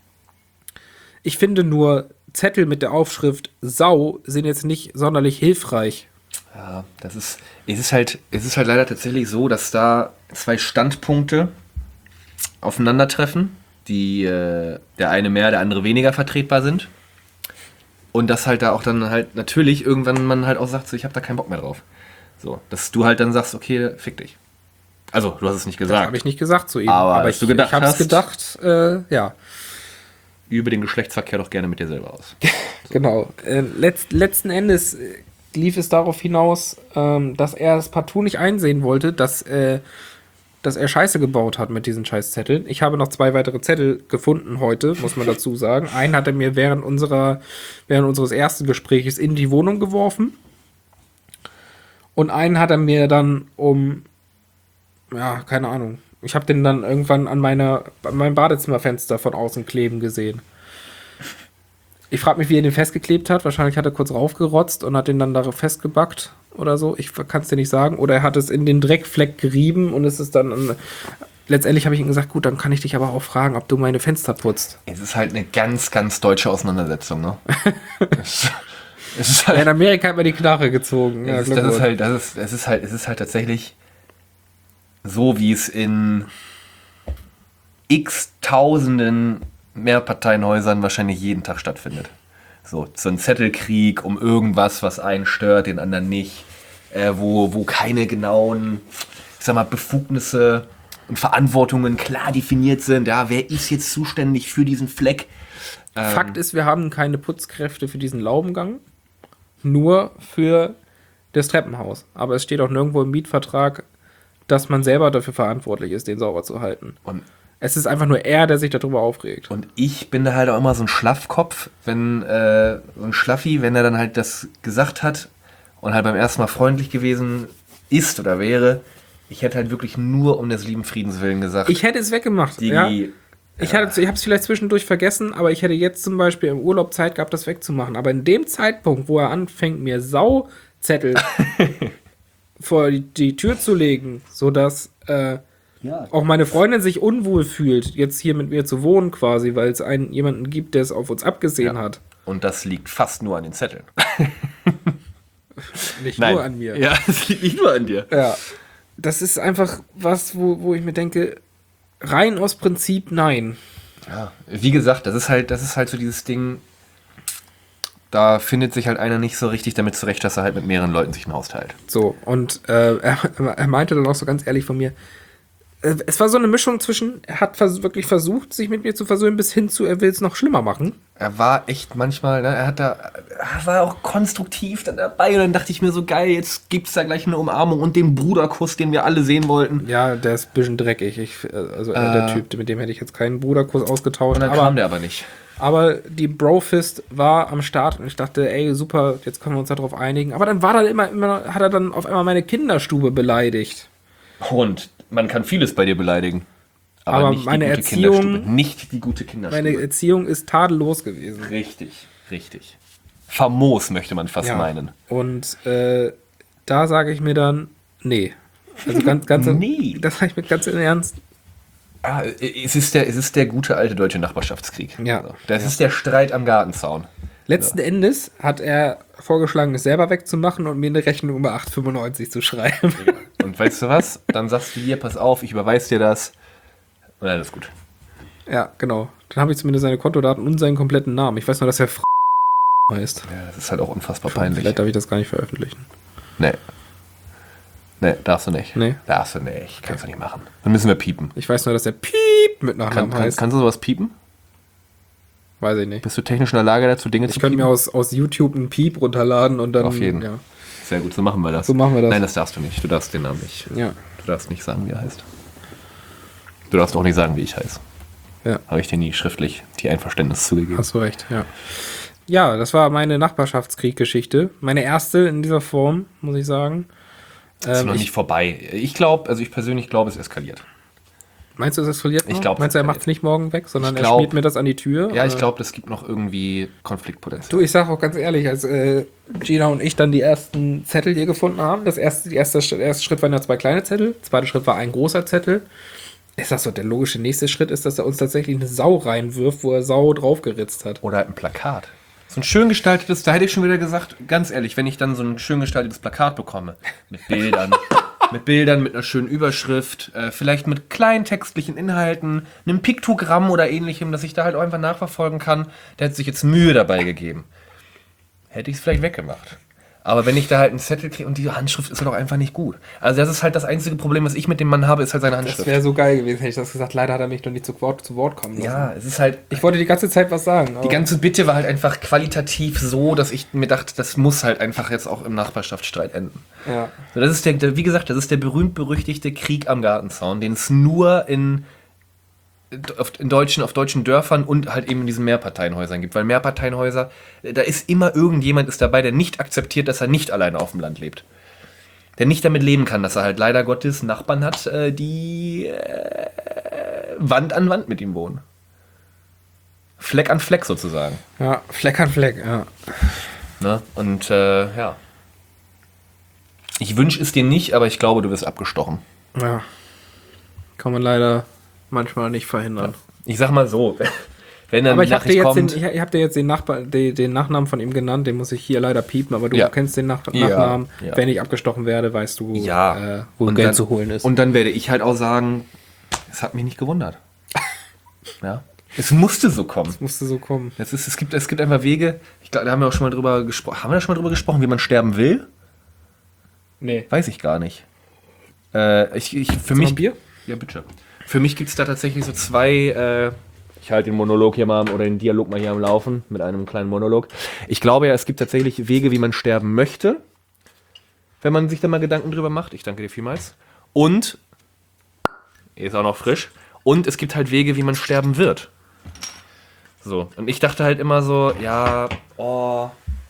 Ich finde nur, Zettel mit der Aufschrift Sau sind jetzt nicht sonderlich hilfreich. Ja, das ist, es ist halt, es ist halt leider tatsächlich so, dass da zwei Standpunkte aufeinandertreffen, die äh, der eine mehr, der andere weniger vertretbar sind. Und dass halt da auch dann halt natürlich irgendwann man halt auch sagt, so, ich habe da keinen Bock mehr drauf. So, dass du halt dann sagst, okay, fick dich. Also, du hast es nicht gesagt. Habe ich nicht gesagt zu ihm. Aber aber dass ich, du gedacht ich habe es hast- gedacht, äh, ja. Übe den Geschlechtsverkehr doch gerne mit dir selber aus. Genau. Äh, letzt, letzten Endes äh, lief es darauf hinaus, ähm, dass er es partout nicht einsehen wollte, dass, äh, dass er Scheiße gebaut hat mit diesen Scheißzetteln. Ich habe noch zwei weitere Zettel gefunden heute, muss man dazu sagen. Einen hat er mir während unserer, während unseres ersten Gesprächs in die Wohnung geworfen. Und einen hat er mir dann um, ja, keine Ahnung. Ich habe den dann irgendwann an meiner, an meinem Badezimmerfenster von außen kleben gesehen. Ich frage mich, wie er den festgeklebt hat. Wahrscheinlich hat er kurz raufgerotzt und hat den dann da festgebackt oder so. Ich kann es dir nicht sagen. Oder er hat es in den Dreckfleck gerieben und es ist dann... Ein, letztendlich habe ich ihm gesagt, gut, dann kann ich dich aber auch fragen, ob du meine Fenster putzt. Es ist halt eine ganz, ganz deutsche Auseinandersetzung, ne? es, es ist Ja, in halt, Amerika hat man die Knarre gezogen. Ja, es ist, das ist halt, das ist, es ist halt, es ist halt tatsächlich so, wie es in x Tausenden Mehrparteienhäusern wahrscheinlich jeden Tag stattfindet. So, so ein Zettelkrieg um irgendwas, was einen stört, den anderen nicht, äh, wo, wo keine genauen, ich sag mal, Befugnisse und Verantwortungen klar definiert sind. Ja, wer ist jetzt zuständig für diesen Fleck? Ähm, Fakt ist, wir haben keine Putzkräfte für diesen Laubengang, nur für das Treppenhaus. Aber es steht auch nirgendwo im Mietvertrag, dass man selber dafür verantwortlich ist, den sauber zu halten. Und Es ist einfach nur er, der sich darüber aufregt. Und ich bin da halt auch immer so ein Schlaffkopf, wenn, äh, so ein Schlaffi, wenn er dann halt das gesagt hat und halt beim ersten Mal freundlich gewesen ist oder wäre, ich hätte halt wirklich nur um des lieben Friedens willen gesagt. Ich hätte es weggemacht. Digi, Ja. Ich, hatte, ich habe es vielleicht zwischendurch vergessen, aber ich hätte jetzt zum Beispiel im Urlaub Zeit gehabt, das wegzumachen. Aber in dem Zeitpunkt, wo er anfängt, mir Sauzettel vor die, die Tür zu legen, sodass äh, ja. auch meine Freundin sich unwohl fühlt, jetzt hier mit mir zu wohnen quasi, weil es einen jemanden gibt, der es auf uns abgesehen Ja. hat. Und das liegt fast nur an den Zetteln. Nicht nur an mir. Ja, es liegt nicht nur an dir. Ja. Das ist einfach was, wo, wo ich mir denke, rein aus Prinzip nein. Ja, wie gesagt, das ist halt, das ist halt so dieses Ding, da findet sich halt einer nicht so richtig damit zurecht, dass er halt mit mehreren Leuten sich ein Haus teilt. So, und äh, er, er meinte dann auch so ganz ehrlich von mir, äh, es war so eine Mischung zwischen, er hat vers- wirklich versucht, sich mit mir zu versöhnen, bis hin zu, er will es noch schlimmer machen. Er war echt manchmal, ne, er hat da, er war auch konstruktiv dann dabei und dann dachte ich mir so, geil, jetzt gibt's da gleich eine Umarmung und den Bruderkuss, den wir alle sehen wollten. Ja, der ist ein bisschen dreckig. Ich, also äh, der Typ, mit dem hätte ich jetzt keinen Bruderkuss ausgetauscht. Und dann aber, kam der aber nicht. aber die Brofist war am Start und ich dachte, ey, super, jetzt können wir uns darauf einigen. Aber dann war da immer, immer, hat er dann auf einmal meine Kinderstube beleidigt. Und man kann vieles bei dir beleidigen. Aber, Aber nicht meine die gute Erziehung- Kinderstube. Nicht die gute Kinderstube. Meine Erziehung ist tadellos gewesen. Richtig, richtig. Famos möchte man fast Ja. meinen. Und äh, da sage ich mir dann, nee. Also ganz, ganz, Nee. Das sage ich mir ganz im Ernst. Ah, es, ist der, es ist der gute alte deutsche Nachbarschaftskrieg. Ja. Also, das ist der Streit am Gartenzaun. Letzten Endes hat er vorgeschlagen, es selber wegzumachen und mir eine Rechnung über acht fünfundneunzig zu schreiben. Und weißt du was? Dann sagst du hier, pass auf, ich überweise dir das. Und dann ist gut. Ja, genau. Dann habe ich zumindest seine Kontodaten und seinen kompletten Namen. Ich weiß nur, dass er F heißt. Ja, das ist halt auch unfassbar peinlich. Vielleicht darf ich das gar nicht veröffentlichen. Nee. Nee, darfst du nicht. Nee. Darfst du nicht. Kannst du nicht machen. Dann müssen wir piepen. Ich weiß nur, dass er Piep mit Nachnamen Kann, kann, heißt. kannst du sowas piepen? Weiß ich nicht. Bist du technisch in der Lage dazu, Dinge Ich zu könnte piepen? mir aus, aus YouTube einen Piep runterladen und dann. Auf jeden. Ja. Sehr gut, so machen wir das. So machen wir das. Nein, das darfst du nicht. Du darfst den Namen nicht. Ja. Du darfst nicht sagen, wie er heißt. Du darfst auch nicht sagen, wie ich heiße. Ja. Habe ich dir nie schriftlich die Einverständnis zugegeben. Hast du recht, ja. Ja, das war meine Nachbarschaftskrieg-Geschichte. Meine erste in dieser Form, muss ich sagen. Das ist Ähm, noch ich, nicht vorbei. Ich glaube, also ich persönlich glaube, es eskaliert. meinst du, es eskaliert noch? Ich glaub, es Meinst du, er eskaliert. macht es nicht morgen weg, sondern Ich er glaub- schmiert mir das an die Tür? Ja, ich oder? glaube, das gibt noch irgendwie Konfliktpotenzial. Du, ich sag auch ganz ehrlich, als äh, Gina und ich dann die ersten Zettel hier gefunden haben, das erste, die erste, der erste Schritt waren ja zwei kleine Zettel, der zweite Schritt war ein großer Zettel. Ich sag so, der logische nächste Schritt ist, dass er uns tatsächlich eine Sau reinwirft, wo er Sau draufgeritzt hat. Oder halt ein Plakat. So ein schön gestaltetes, da hätte ich schon wieder gesagt, ganz ehrlich, wenn ich dann so ein schön gestaltetes Plakat bekomme, mit Bildern, mit Bildern, mit einer schönen Überschrift, äh, vielleicht mit kleinen textlichen Inhalten, einem Piktogramm oder ähnlichem, dass ich da halt auch einfach nachverfolgen kann, der hat sich jetzt Mühe dabei gegeben. Hätte ich es vielleicht weggemacht. Aber wenn ich da halt einen Zettel kriege und die Handschrift ist halt auch einfach nicht gut. Also das ist halt das einzige Problem, was ich mit dem Mann habe, ist halt seine Handschrift. Das wäre so geil gewesen, hätte ich das gesagt. Leider hat er mich noch nicht zu Wort, zu Wort kommen lassen. Ja, es ist halt... Ich wollte die ganze Zeit was sagen. Die ganze Bitte war halt einfach qualitativ so, dass ich mir dachte, das muss halt einfach jetzt auch im Nachbarschaftsstreit enden. Ja. So, das ist der, der, wie gesagt, das ist der berühmt-berüchtigte Krieg am Gartenzaun, den es nur in, auf, in deutschen, auf deutschen Dörfern und halt eben in diesen Mehrparteienhäusern gibt. Weil Mehrparteienhäuser, da ist immer irgendjemand ist dabei, der nicht akzeptiert, dass er nicht alleine auf dem Land lebt. Der nicht damit leben kann, dass er halt leider Gottes Nachbarn hat, äh, die äh, Wand an Wand mit ihm wohnen. Fleck an Fleck sozusagen. Ja, Fleck an Fleck, ja. Ne? Und äh, ja. Ich wünsche es dir nicht, aber ich glaube, du wirst abgestochen. Ja. Kann man leider manchmal nicht verhindern. Ich sag mal so, wenn dann Aber die ich habe dir, Nachricht jetzt den, kommt... ich, ich hab dir jetzt den, Nachbar, den, den Nachnamen von ihm genannt, den muss ich hier leider piepen, aber du Ja. kennst den Nach Ja, Nachnamen. ja. Wenn ich abgestochen werde, weißt du, Ja. äh, wo Und Geld dann- zu holen ist. Und dann werde ich halt auch sagen, es hat mich nicht gewundert. Ja. Es musste so kommen. musste so kommen. Es, ist, es, gibt, es gibt einfach Wege, ich glaube, da haben wir auch schon mal drüber gesprochen. Haben wir da schon mal drüber gesprochen, wie man sterben will? Nee. Weiß ich gar nicht. Äh, ich, ich, für Mal mich... ein Bier? Ja, bitte. Für mich gibt es da tatsächlich so zwei, äh, ich halte den Monolog hier mal oder den Dialog mal hier am Laufen mit einem kleinen Monolog. Ich glaube ja, es gibt tatsächlich Wege, wie man sterben möchte, wenn man sich da mal Gedanken drüber macht. Ich danke dir vielmals. Und, ist auch noch frisch, und es gibt halt Wege, wie man sterben wird. So, und ich dachte halt immer so, ja, oh,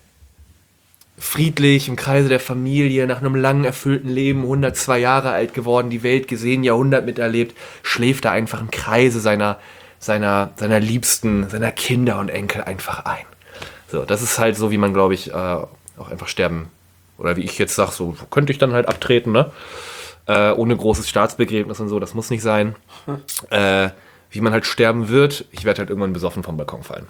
friedlich im Kreise der Familie, nach einem langen, erfüllten Leben, hundertzwei Jahre alt geworden, die Welt gesehen, Jahrhundert miterlebt, schläft er einfach im Kreise seiner, seiner, seiner Liebsten, seiner Kinder und Enkel einfach ein. So, das ist halt so, wie man, glaube ich, äh, auch einfach sterben, oder wie ich jetzt sage, so könnte ich dann halt abtreten, ne? Äh, ohne großes Staatsbegräbnis und so, das muss nicht sein. Äh, wie man halt sterben wird, ich werde halt irgendwann besoffen vom Balkon fallen.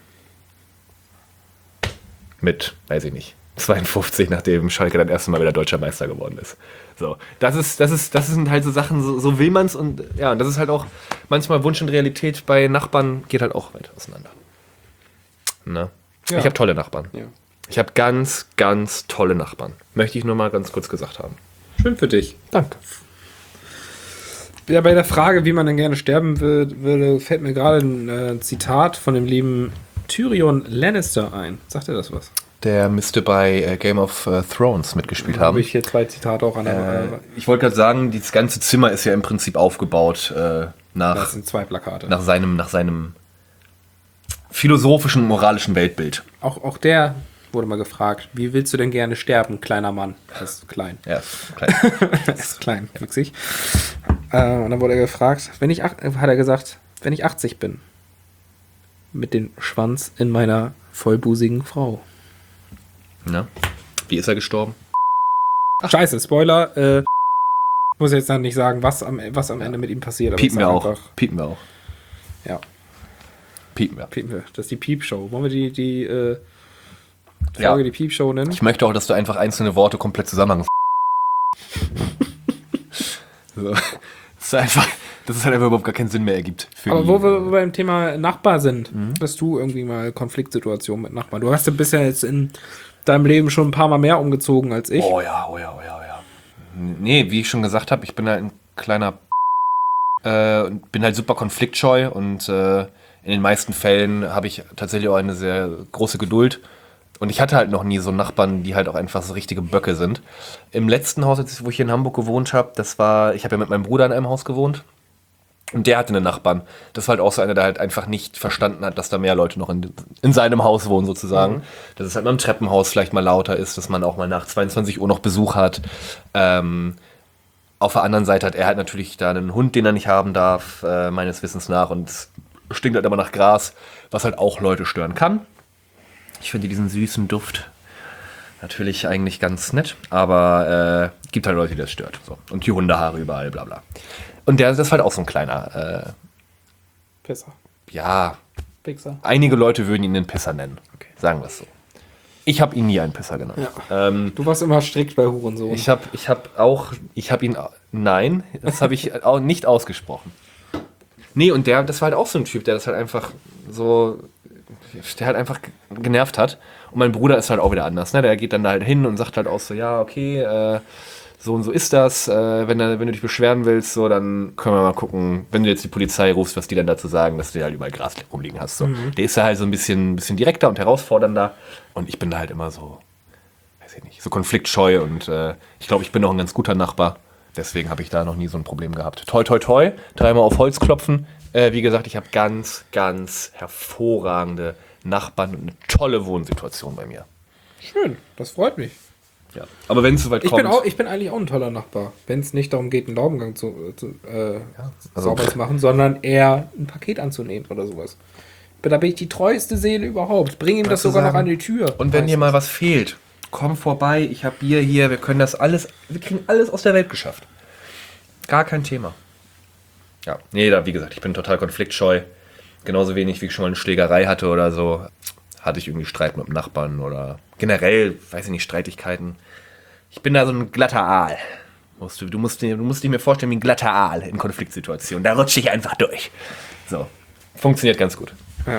Mit, weiß ich nicht, zweiundfünfzig, nachdem Schalke dann erste Mal wieder deutscher Meister geworden ist. So, das ist, das ist, das sind halt so Sachen, so, so will man's und ja, und das ist halt auch manchmal Wunsch und Realität bei Nachbarn geht halt auch weit auseinander. Ne? Ja. Ich habe tolle Nachbarn. Ja. Ich habe ganz, ganz tolle Nachbarn. Möchte ich nur mal ganz kurz gesagt haben. Schön für dich. Danke. Ja, bei der Frage, wie man denn gerne sterben will, würde, fällt mir gerade ein äh, Zitat von dem lieben Tyrion Lannister ein. Sagt er das was? Der müsste bei äh, Game of äh, Thrones mitgespielt Da haben. habe ich hier zwei Zitate auch an der Äh, ich wollte gerade sagen, das ganze Zimmer ist ja im Prinzip aufgebaut äh, nach, Das sind zwei Plakate. nach, seinem, nach seinem philosophischen, moralischen Weltbild. Auch, auch der wurde mal gefragt, wie willst du denn gerne sterben, kleiner Mann? Das ist klein. Ja, klein. Das ist klein, witzig. Äh, und dann wurde er gefragt, wenn ich, ach- hat er gesagt, wenn ich achtzig bin, mit dem Schwanz in meiner vollbusigen Frau. Ja. Wie ist er gestorben? Ach, scheiße, Spoiler. Äh, ich muss jetzt dann nicht sagen, was am, was am Ende mit ihm passiert. aber Piepen ich wir sag auch. einfach- Piepen wir auch. Ja, Piepen wir. piepen wir. Das ist die Piepshow. Wollen wir die, die äh, Folge Ja. die Piepshow nennen? Ich möchte auch, dass du einfach einzelne Worte komplett zusammenhängst. So. Das ist einfach, dass es halt einfach überhaupt gar keinen Sinn mehr ergibt. Für Aber die, wo wir beim Thema Nachbar sind, Mhm. hast du irgendwie mal Konfliktsituationen mit Nachbarn? Du hast ja bisher jetzt in deinem Leben schon ein paar Mal mehr umgezogen als ich. Oh ja, oh ja, oh ja, oh ja. Nee, wie ich schon gesagt habe, ich bin halt ein kleiner äh, und bin halt super konfliktscheu und äh, in den meisten Fällen habe ich tatsächlich auch eine sehr große Geduld. Und ich hatte halt noch nie so Nachbarn, die halt auch einfach so richtige Böcke sind. Im letzten Haus, jetzt, wo ich hier in Hamburg gewohnt habe, das war, ich habe ja mit meinem Bruder in einem Haus gewohnt. Und der hatte einen Nachbarn. Das war halt auch so einer, der halt einfach nicht verstanden hat, dass da mehr Leute noch in, in seinem Haus wohnen sozusagen. Mhm. Dass es halt mal im Treppenhaus vielleicht mal lauter ist, dass man auch mal nach zweiundzwanzig Uhr noch Besuch hat. Ähm, auf der anderen Seite hat er halt natürlich da einen Hund, den er nicht haben darf, äh, meines Wissens nach. Und es stinkt halt immer nach Gras, was halt auch Leute stören kann. Ich finde diesen süßen Duft natürlich eigentlich ganz nett, aber äh, gibt halt Leute, die das stört. So. Und die Hundehaare überall, bla bla. Und der, das ist halt auch so ein kleiner, äh, Pisser. ja, Pixar. einige Leute würden ihn einen Pisser nennen. Okay. Sagen wir es so. Ich habe ihn nie einen Pisser genannt. Ja. Ähm, Du warst immer strikt bei Hurensohn. ich habe ich hab auch, ich habe ihn, nein, das habe ich auch nicht ausgesprochen. Nee, und der, das war halt auch so ein Typ, der das halt einfach so, der halt einfach genervt hat. Und mein Bruder ist halt auch wieder anders, ne? Der geht dann da halt hin und sagt halt auch so, ja, okay, äh, so und so ist das. Äh, wenn, wenn du dich beschweren willst, so, dann können wir mal gucken, wenn du jetzt die Polizei rufst, was die dann dazu sagen, dass du halt überall Gras rumliegen hast. So. Mhm. Der ist ja halt so ein bisschen, bisschen direkter und herausfordernder. Und ich bin da halt immer so, weiß ich nicht, so konfliktscheu. Und äh, ich glaube, ich bin auch ein ganz guter Nachbar. Deswegen habe ich da noch nie so ein Problem gehabt. Toi, toi, toi. Dreimal auf Holz klopfen. Äh, wie gesagt, ich habe ganz, ganz hervorragende Nachbarn und eine tolle Wohnsituation bei mir. Schön, das freut mich. Ja. Aber wenn es soweit Ich kommt... bin, auch, ich bin eigentlich auch ein toller Nachbar, wenn es nicht darum geht, einen Laubengang zu, zu äh, also- sauber zu machen, sondern eher ein Paket anzunehmen oder sowas. Da bin ich die treueste Seele überhaupt. Bring ihm das zu sogar sagen, noch an die Tür. Und wenn dir Meistens. mal was fehlt, komm vorbei, ich habe Bier hier, wir können das alles, wir kriegen alles aus der Welt geschafft. Gar kein Thema. Ja, nee, da, wie gesagt, ich bin total konfliktscheu. Genauso wenig, wie ich schon mal eine Schlägerei hatte oder so, hatte ich irgendwie Streit mit dem Nachbarn oder generell, weiß ich nicht, Streitigkeiten. Ich bin da so ein glatter Aal. Musst du, du, musst, dir- du musst dir mir vorstellen wie ein glatter Aal in Konfliktsituationen. Da rutsche ich einfach durch. So, funktioniert ganz gut. Ja.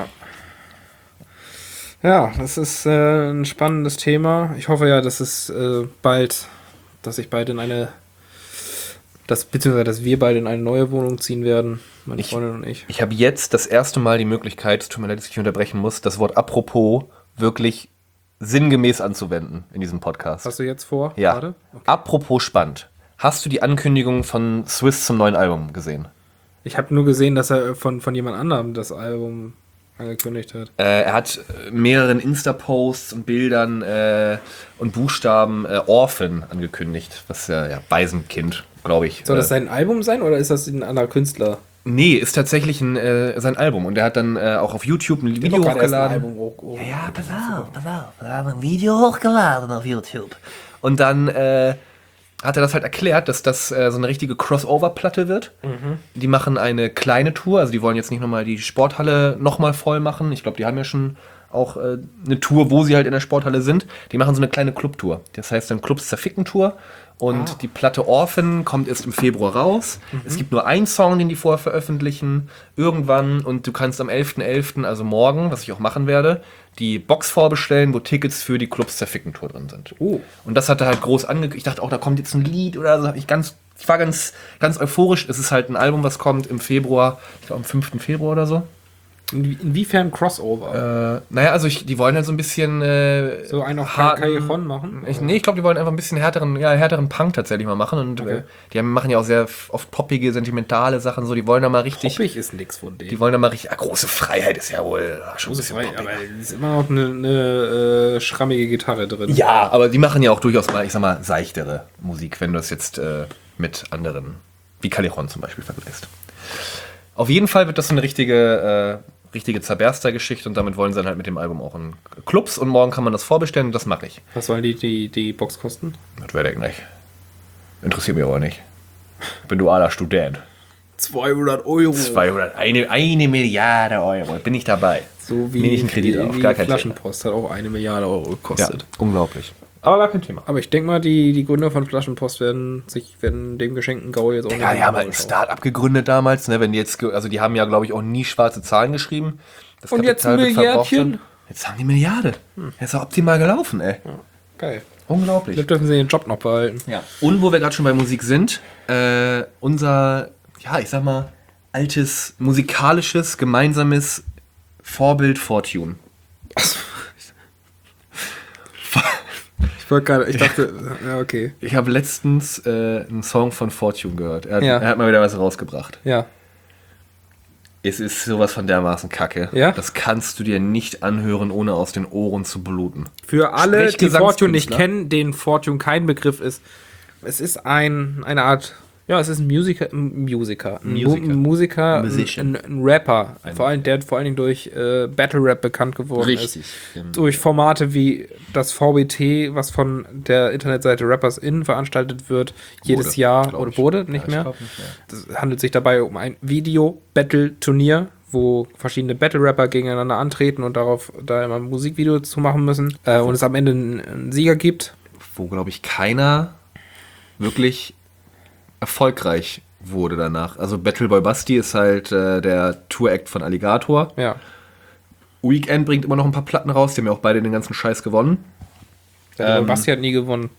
Ja, das ist äh, ein spannendes Thema. Ich hoffe ja, dass es äh, bald, dass ich bald in eine, dass, beziehungsweise dass wir bald in eine neue Wohnung ziehen werden, meine Ich- Freundin und ich. Ich habe jetzt das erste Mal die Möglichkeit, es tut mir leid, dass ich dich unterbrechen muss, das Wort apropos wirklich sinngemäß anzuwenden in diesem Podcast. Hast du jetzt vor? Ja. Gerade? Okay. Apropos spannend. Hast du die Ankündigung von Swiss zum neuen Album gesehen? Ich habe nur gesehen, dass er von, von jemand anderem das Album angekündigt hat. Äh, er hat äh, mehreren Insta-Posts und Bildern äh, und Buchstaben äh, Orphan angekündigt. Was ja, ja Waisenkind, glaube ich. Soll das äh, sein Album sein oder ist das ein anderer Künstler? Nee, ist tatsächlich ein, äh, sein Album. Und er hat dann äh, auch auf YouTube ein Ich Video hab doch gerade erst ein hochgeladen. Album hoch- hoch- Ja, pass auf, pass auf. Wir haben ein Video hochgeladen auf YouTube. Und dann äh, hat er das halt erklärt, dass das äh, so eine richtige Crossover-Platte wird. Die machen eine kleine Tour, also die wollen jetzt nicht nochmal die Sporthalle nochmal voll machen. Ich glaube, die haben ja schon auch äh, eine Tour, wo sie halt in der Sporthalle sind. Die machen so eine kleine Clubtour. Das heißt dann Clubs zerficken Tour. Und Ah. die Platte Orphan kommt erst im Februar raus. Mhm. Es gibt nur einen Song, den die vorher veröffentlichen. Irgendwann. Und du kannst am elften elften, also morgen, was ich auch machen werde, die Box vorbestellen, wo Tickets für die Clubs zerficken Tour drin sind. Oh. Und das hat er halt groß angekündigt. Ich dachte auch, da kommt jetzt ein Lied oder so. Hab Ich, ganz, ich war ganz, ganz euphorisch. Es ist halt ein Album, was kommt im Februar. Ich glaube am fünften Februar oder so. In, inwiefern Crossover? Äh, naja, also ich, die wollen halt so ein bisschen äh, so einen auf harten- Callejon machen? Ich, nee, ich glaube, die wollen einfach ein bisschen härteren, ja, härteren Punk tatsächlich mal machen. Und Okay. äh, die haben, machen ja auch sehr f- oft poppige, sentimentale Sachen. So, die wollen da mal richtig. Poppig ist nix von denen. Die wollen da mal richtig. Ah, große Freiheit ist ja wohl ah, schon ein bisschen aber poppiger. es ist immer noch eine, eine äh, schrammige Gitarre drin. Ja, aber die machen ja auch durchaus mal, ich sag mal, seichtere Musik, wenn du das jetzt äh, mit anderen, wie Callejon zum Beispiel, vergleichst. Auf jeden Fall wird das so eine richtige, äh, richtige Zerberster-Geschichte und damit wollen sie dann halt mit dem Album auch in Clubs und morgen kann man das vorbestellen und das mache ich. Was sollen die, die, die Box kosten? Das werde ich nicht. Interessiert mich aber nicht. Ich bin dualer Student. zweihundert Euro. zweihundert, eine, eine Milliarde Euro. Bin ich dabei. So wie, Nehme ich einen Kredit wie, auf, wie gar kein Flaschenpost hat auch eine Milliarde Euro Ja, gekostet. unglaublich. Aber gar kein Thema. Aber ich denke mal, die, die Gründer von Flaschenpost werden sich werden dem geschenkten Gaul jetzt auch Ja, die haben halt ein anschauen. Start-up gegründet damals, ne, wenn die jetzt, ge- also die haben ja, glaube ich, auch nie schwarze Zahlen geschrieben. Das Und jetzt Kapital ein wird verbraucht Milliardchen? dann. Jetzt haben die Milliarde. Das ist doch optimal gelaufen, ey. Geil. Unglaublich. Vielleicht dürfen sie den Job noch behalten. Ja. Und wo wir gerade schon bei Musik sind, äh, unser, ja, ich sag mal, altes musikalisches, gemeinsames Vorbild Fortune. Ich wollte gerade, ich dachte, ja, okay. Ich habe letztens äh, einen Song von Fortune gehört. Er hat, Ja. er hat mal wieder was rausgebracht. Ja. Es ist sowas von dermaßen Kacke. Ja? Das kannst du dir nicht anhören, ohne aus den Ohren zu bluten. Für alle, die Sprechgesangskünstler. Fortune nicht kennen, denen Fortune kein Begriff ist, es ist ein, eine Art, ja, es ist ein Musiker, ein Musiker, ein Musiker. Mu- Musiker, ein, Musician. ein, ein Rapper, vor allem, der vor allen Dingen durch äh, Battle Rap bekannt geworden Richtig. ist. Durch Formate wie das V B T, was von der Internetseite Rappers In veranstaltet wird, jedes Wurde, Jahr, glaub oder ich. wurde, Ja, nicht ich mehr. glaub nicht mehr. Es handelt sich dabei um ein Video-Battle-Turnier, wo verschiedene Battle-Rapper gegeneinander antreten und darauf da immer ein Musikvideo zu machen müssen. Äh, und es am Ende einen, einen Sieger gibt. Wo, glaube ich, keiner wirklich erfolgreich wurde danach. Also Battle Boy Basti ist halt äh, der Tour-Act von Alligator. Ja. Weekend bringt immer noch ein paar Platten raus. Die haben ja auch beide den ganzen Scheiß gewonnen. Der Ähm, Basti hat nie gewonnen.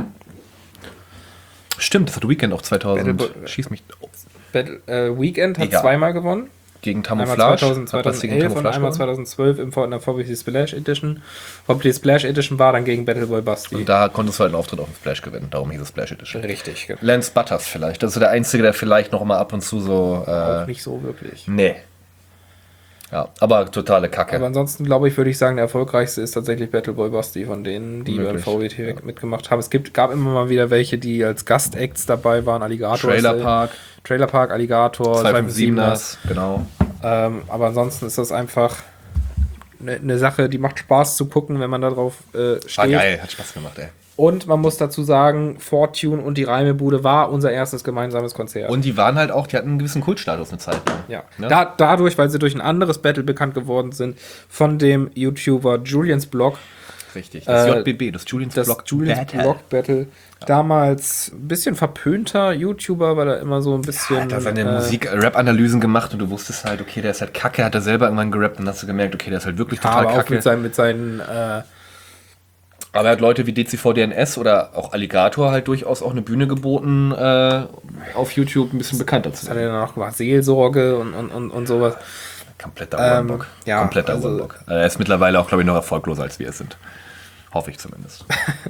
Stimmt, das hat Weekend auch zweitausend. Battle Boy- Schieß mich. Oh, Battle, äh, Weekend hat Egal. zweimal gewonnen. gegen Einmal Camouflage. zweitausend, Hat Basti gegen zweitausendelf und Camouflage einmal gewonnen? zweitausendzwölf im, in der V B T Splash Edition. V B T Splash Edition war dann gegen Battle Boy Basti. Und da konntest du halt einen Auftritt auf dem Splash gewinnen. Darum hieß es Splash Edition. Richtig, genau. Lance Butters vielleicht. Das ist so der Einzige, der vielleicht noch mal ab und zu so... Äh, Auch nicht so wirklich. nee. Ja, aber totale Kacke. Aber ansonsten, glaube ich, würde ich sagen, der erfolgreichste ist tatsächlich Battle Boy Basti von denen, die beim Möglich, V B T mitgemacht haben. Es gibt, gab immer mal wieder welche, die als Gastacts dabei waren. Alligator. Trailer ist, äh, Park, Trailer Park, Alligator, zweihundertfünfundsiebzigers, genau. Ähm, aber ansonsten ist das einfach eine ne Sache, die macht Spaß zu gucken, wenn man da drauf äh, steht. War geil, hat Spaß gemacht, ey. Und man muss dazu sagen, Fortune und die Reimebude war unser erstes gemeinsames Konzert. Und die waren halt auch, die hatten einen gewissen Kultstatus eine Zeit lang. ja. Ne? Da, dadurch, weil sie durch ein anderes Battle bekannt geworden sind, von dem YouTuber Julians Blog, Richtig, das Äh, J B B, das Julians das Blog Julians Battle. Blog Battle. Damals ein bisschen verpönter YouTuber, weil er immer so ein bisschen. Ja, hat er seine äh, Musik-Rap-Analysen gemacht und du wusstest halt, okay, der ist halt kacke, hat er selber irgendwann gerappt und dann hast du gemerkt, okay, der ist halt wirklich ja, total aber auch kacke. mit seinen, mit seinen äh, Aber er hat Leute wie D C V D N S oder auch Alligator halt durchaus auch eine Bühne geboten, äh, auf YouTube ein bisschen bekannter zu was hat er werden. dann auch gemacht? Seelsorge und, und, und, und sowas. Kompletter Ähm, Hurenbock. ja, Kompletter also- Hurenbock. Also er ist mittlerweile auch, glaube ich, noch erfolgloser, als wir es sind. Hoffe ich zumindest.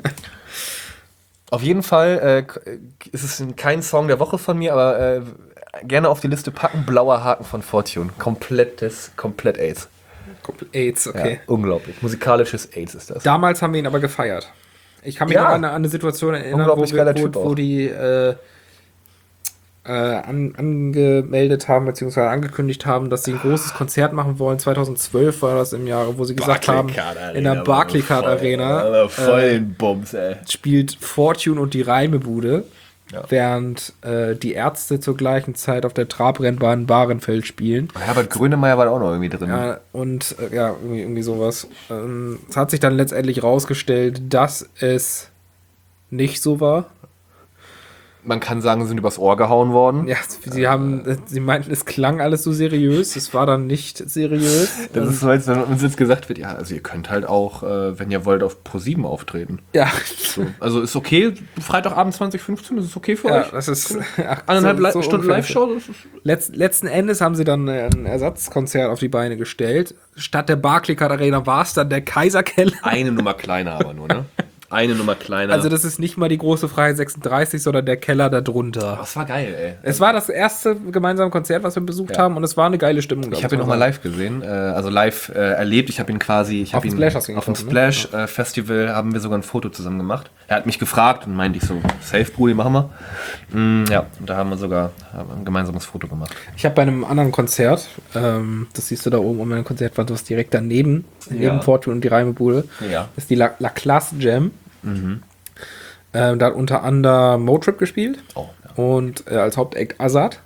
Auf jeden Fall äh, k- ist es kein Song der Woche von mir, aber äh, gerne auf die Liste packen. Blauer Haken von Fortune. Komplettes, komplett AIDS. AIDS, okay. Ja, unglaublich. Musikalisches AIDS ist das. Damals haben wir ihn aber gefeiert. Ich kann mich Ja. noch an eine, an eine Situation erinnern, wo, Unglaublich wir, geiler wo, Typ auch. wo die äh, äh, an, angemeldet haben, beziehungsweise angekündigt haben, dass sie ein großes Konzert machen wollen. zweitausendzwölf war das im Jahre, wo sie gesagt haben, in der Barclaycard Arena Voll äh, den Bums, ey. spielt Fortune und die Reimebude. Ja. während äh, die Ärzte zur gleichen Zeit auf der Trabrennbahn in Bahrenfeld spielen. Herbert Grönemeyer war da auch noch irgendwie drin. Ja, und äh, ja, irgendwie, irgendwie sowas. Ähm, es hat sich dann letztendlich rausgestellt, dass es nicht so war. Man kann sagen, sie sind übers Ohr gehauen worden. Ja, sie haben, äh, sie meinten, es klang alles so seriös. Es war dann nicht seriös. Das ist so, als wenn uns jetzt gesagt wird, ja, also ihr könnt halt auch, äh, wenn ihr wollt, auf ProSieben auftreten. Ja. So. Also ist okay, Freitagabend zwanzig fünfzehn, das ist okay für Ja, euch? das ist ach, Anderthalb so- Li- so Stunden ungefähr. Live-Show? Das ist Letz, letzten Endes haben sie dann äh, ein Ersatzkonzert auf die Beine gestellt. Statt der Barclaycard Arena war es dann der Kaiserkeller. eine Nummer kleiner aber nur, ne? Eine Nummer kleiner. Also das ist nicht mal die große Freiheit sechsunddreißig, sondern der Keller darunter. das war geil, ey. Es war das erste gemeinsame Konzert, was wir besucht haben, und es war eine geile Stimmung. Ich habe ihn nochmal live gesehen, äh, also live äh, erlebt. Ich habe ihn quasi, ich Auf habe dem ihn Splash hast du ihn auf dem getroffen, ne? Splash äh, Festival haben wir sogar ein Foto zusammen gemacht. Er hat mich gefragt und meinte ich so, safe, Brudi, machen wir. Mm, ja, und da haben wir sogar haben ein gemeinsames Foto gemacht. Ich habe bei einem anderen Konzert, ähm, das siehst du da oben, um ein Konzert war das direkt daneben, neben Ja. Fortune und die Reimebude, Ja. das ist die La, La Classe Jam. Ähm, da hat unter anderem Motrip gespielt Oh, ja. und äh, als Hauptact Azad.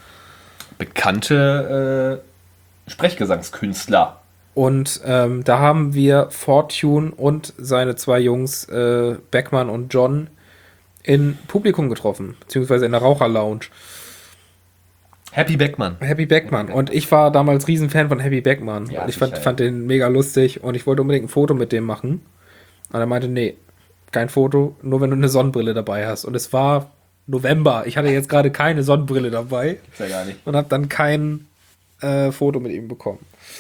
Bekannte äh, Sprechgesangskünstler. Und ähm, da haben wir Fortune und seine zwei Jungs, äh, Beckmann und John, in Publikum getroffen, beziehungsweise in der Raucherlounge. Happy Beckmann. Happy Beckmann. Und ich war damals Riesenfan von Happy Beckmann. Ja, und ich fand, sicher, ja. fand den mega lustig und ich wollte unbedingt ein Foto mit dem machen. Und er meinte, nee, kein Foto, nur wenn du eine Sonnenbrille dabei hast. Und es war November. Ich hatte jetzt gerade keine Sonnenbrille dabei Ist ja gar nicht. und habe dann kein äh, Foto mit ihm bekommen.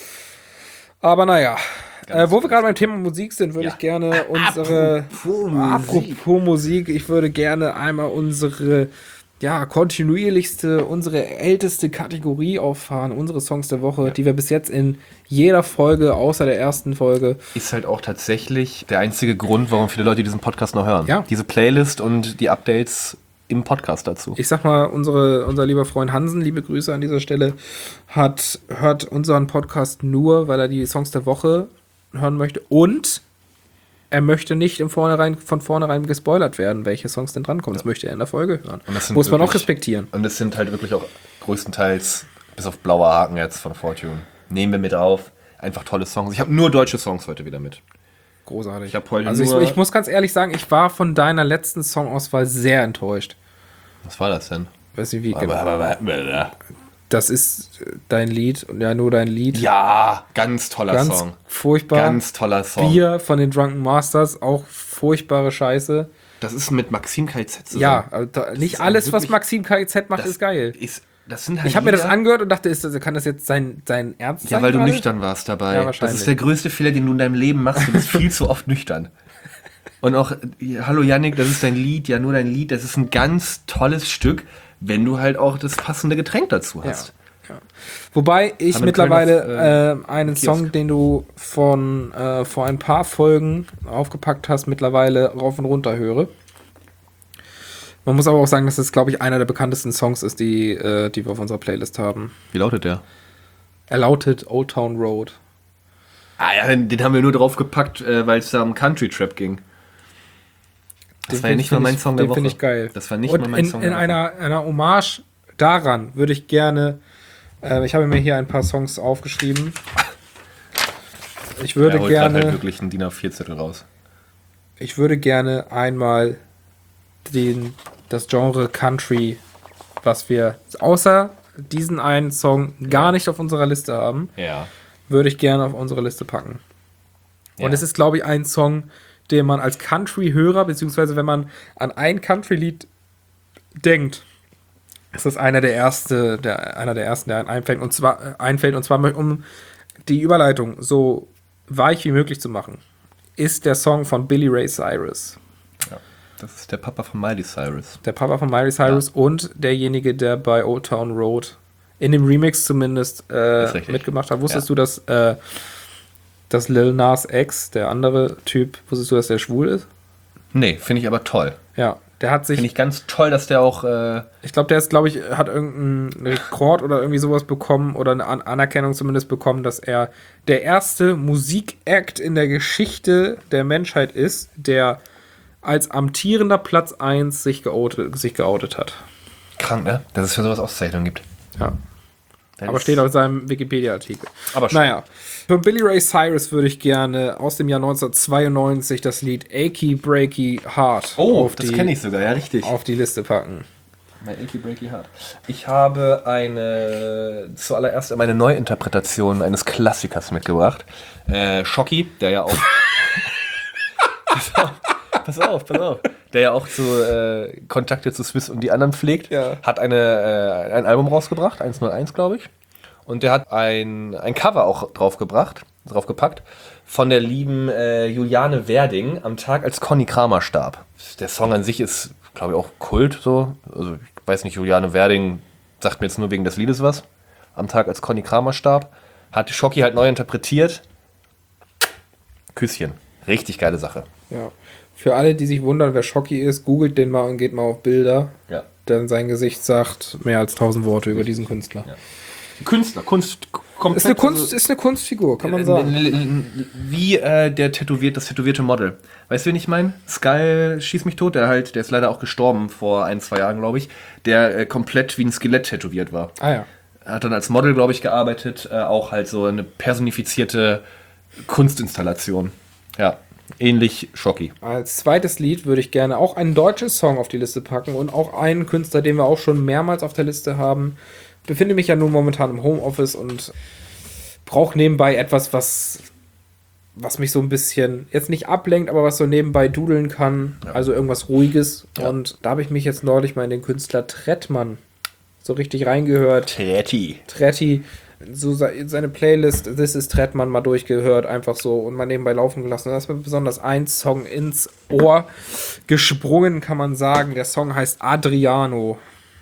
Aber naja, äh, wo wir gerade beim Thema Musik sind, würde Ja. ich gerne unsere... Apropos Musik. Apropos Musik, ich würde gerne einmal unsere... ja, kontinuierlichste, unsere älteste Kategorie auffahren, unsere Songs der Woche, die wir bis jetzt in jeder Folge, außer der ersten Folge, Ist halt auch tatsächlich der einzige Grund, warum viele Leute diesen Podcast noch hören. Ja. Diese Playlist und die Updates im Podcast dazu. ich sag mal, unsere, unser lieber Freund Hansen, liebe Grüße an dieser Stelle, hat, hört unseren Podcast nur, weil er die Songs der Woche hören möchte und er möchte nicht im Vornherein, von vornherein gespoilert werden, welche Songs denn drankommen. Das möchte er in der Folge hören. Und das sind Muss man auch wirklich- respektieren. Und es sind halt wirklich auch größtenteils, bis auf blauer Haken jetzt von Fortune, nehmen wir mit auf. Einfach tolle Songs. Ich habe nur deutsche Songs heute wieder mit. Großartig. Ich hab heute also nur- ich, ich muss ganz ehrlich sagen, ich war von deiner letzten Songauswahl sehr enttäuscht. Was war das denn? Weiß nicht wie. Aber, aber, aber, Das ist äh, dein Lied und ja nur dein Lied. ja, ganz toller Ganz Song. furchtbar. Ganz toller Song. Bier von den Drunken Masters, auch furchtbare Scheiße. Das ist mit Maxim K Z zusammen. Ja, also da, nicht ist alles, was wirklich- Maxim K Z macht, das ist geil. Ist, das sind halt Ich habe mir das Lieder- angehört und dachte, ist das, kann das jetzt sein, sein Ernst Ja, sein? weil du gerade? nüchtern warst dabei. Ja, das wahrscheinlich. ist der größte Fehler, den du in deinem Leben machst. Du bist viel zu oft nüchtern. Und auch, äh, hallo Yannick, das ist dein Lied, ja nur dein Lied. Das ist ein ganz tolles Stück, wenn du halt auch das passende Getränk dazu hast. Ja. Wobei ich Haben in mittlerweile Köln auf, äh, einen Kiosk. Song, den du von äh, vor ein paar Folgen aufgepackt hast, mittlerweile rauf und runter höre. Man muss aber auch sagen, dass es, glaube ich, einer der bekanntesten Songs ist, die, äh, die wir auf unserer Playlist haben. Wie lautet der? Er lautet Old Town Road. Ah ja, den, den haben wir nur draufgepackt, äh, weil es da um Country Trap ging. Das Den war ja find- nicht mal find mein ich- Song der den Woche. finde ich geil. Das war nicht Und mal mein in, Song in der Woche. einer, einer Hommage daran würde ich gerne, äh, ich habe mir hier ein paar Songs aufgeschrieben. Ich würde er holt grad gerne, halt wirklich einen D I N A vier Zettel raus. ich würde gerne einmal den, das Genre Country, was wir außer diesen einen Song gar nicht auf unserer Liste haben, Ja. würde ich gerne auf unsere Liste packen. Und Ja. es ist, glaube ich, ein Song, den man als Country-Hörer, beziehungsweise wenn man an ein Country-Lied denkt, ist das einer der erste, der, einer der ersten, der einem einfällt. Und zwar äh, einfällt, und zwar um die Überleitung so weich wie möglich zu machen, ist der Song von Billy Ray Cyrus. Ja. Das ist der Papa von Miley Cyrus. Der Papa von Miley Cyrus und derjenige, der bei Old Town Road in dem Remix zumindest äh, Ist richtig. mitgemacht hat. Wusstest Ja. du, dass, äh, dass Lil Nas X, der andere Typ, wusstest du, dass der schwul ist? Nee, finde ich aber toll. Ja, der hat sich, Finde ich ganz toll, dass der auch. Äh, ich glaube, der ist, glaube ich, hat irgendeinen Rekord oder irgendwie sowas bekommen oder eine An Anerkennung zumindest bekommen, dass er der erste Musikact in der Geschichte der Menschheit ist, der als amtierender Platz eins sich geoutet, sich geoutet hat. Krank, ne? Dass es für sowas Auszeichnungen gibt. Ja. Das Aber ist- steht auf seinem Wikipedia-Artikel. Aber schon. Naja, für Billy Ray Cyrus würde ich gerne aus dem Jahr neunzehnhundertzweiundneunzig das Lied Achy Breaky Heart Oh, auf, das die, kenne ich sogar, ja, richtig. auf die Liste packen. Mein Achy Breaky Heart. Ich habe eine, zuallererst meine Neuinterpretation eines Klassikers mitgebracht. Äh, Shocky, der ja auch... pass auf, pass auf, pass auf. Der ja auch zu äh, Kontakte zu Swiss und die anderen pflegt. Ja. Hat eine, äh, ein Album rausgebracht, eins null eins, glaube ich. Und der hat ein, ein Cover auch draufgebracht, draufgepackt, von der lieben äh, Juliane Werding am Tag, als Conny Kramer starb. Der Song an sich ist, glaube ich, auch Kult so. Also ich weiß nicht, Juliane Werding sagt mir jetzt nur wegen des Liedes was. Am Tag, als Conny Kramer starb. Hat die Shocky halt neu interpretiert. Küsschen. Richtig geile Sache. Ja. Für alle, die sich wundern, wer Shocky ist, googelt den mal und geht mal auf Bilder. Ja. Denn sein Gesicht sagt mehr als tausend Worte über diesen Künstler. Ja. Künstler, Kunst, komplett. Ist eine Kunst, ist eine Kunstfigur, kann man sagen. Wie äh, der tätowiert, das tätowierte Model. Weißt du, wen ich meine? Skull schieß mich tot, der halt, der ist leider auch gestorben vor ein, zwei Jahren, glaube ich, der äh, komplett wie ein Skelett tätowiert war. Ah ja. Er hat dann als Model, glaube ich, gearbeitet, äh, auch halt so eine personifizierte Kunstinstallation. Ja, ähnlich Shocky. Als zweites Lied würde ich gerne auch einen deutschen Song auf die Liste packen und auch einen Künstler, den wir auch schon mehrmals auf der Liste haben. Befinde mich ja nun momentan im Homeoffice und brauche nebenbei etwas, was, was mich so ein bisschen jetzt nicht ablenkt, aber was so nebenbei dudeln kann. Ja. Also irgendwas Ruhiges. Ja. Und da habe ich mich jetzt neulich mal in den Künstler Trettmann so richtig reingehört. Tretti. Tretti, so se- seine Playlist This is Trettmann mal durchgehört, einfach so und mal nebenbei laufen gelassen. Und da ist mir besonders ein Song ins Ohr gesprungen, kann man sagen. Der Song heißt Adriano.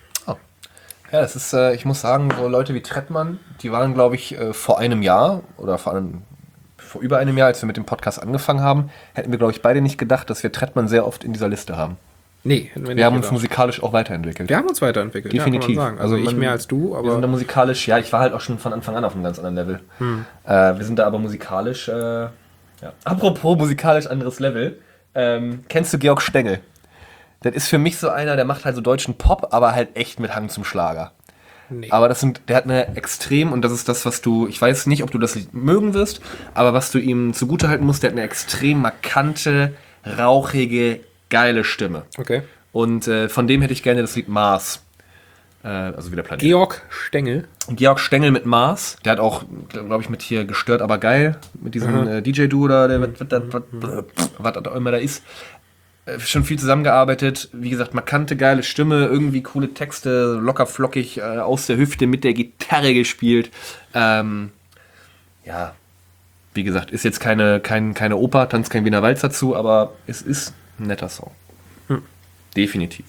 Ja, das ist, äh, ich muss sagen, so Leute wie Trettmann, die waren, glaube ich, äh, vor einem Jahr oder vor, einem, vor über einem Jahr, als wir mit dem Podcast angefangen haben, hätten wir, glaube ich, beide nicht gedacht, dass wir Trettmann sehr oft in dieser Liste haben. Nee, hätten wir Wir nicht haben uns gedacht. musikalisch auch weiterentwickelt. Wir haben uns weiterentwickelt, Definitiv. ja, kann man sagen. Also, Also ich man- mehr als du, Wir sind da aber musikalisch, ja, ich war halt auch schon von Anfang an auf einem ganz anderen Level. Äh, wir sind da aber musikalisch, äh, ja. Apropos musikalisch anderes Level, ähm, kennst du Georg Stengel? Das ist für mich so einer, der macht halt so deutschen Pop, aber halt echt mit Hang zum Schlager. nee. Aber das sind, der hat eine extrem, und das ist das, was du, ich weiß nicht, ob du das Lied mögen wirst, aber was du ihm zugutehalten musst, der hat eine extrem markante, rauchige, geile Stimme. Okay. Und äh, von dem hätte ich gerne das Lied Mars. Äh, also wieder Planet. Georg Stengel. Georg Stengel mit Mars. Der hat auch, glaube ich, mit hier Gestört, aber geil. Mit diesem äh, D J-Duo da, der was das was das auch immer da ist. Äh, schon viel zusammengearbeitet. Wie gesagt, markante, geile Stimme. Irgendwie coole Texte. Locker flockig äh, aus der Hüfte mit der Gitarre gespielt. Ähm, ja, wie gesagt, ist jetzt keine, kein, keine Oper, tanzt kein Wiener Walz dazu, aber es ist ein netter Song. Definitiv.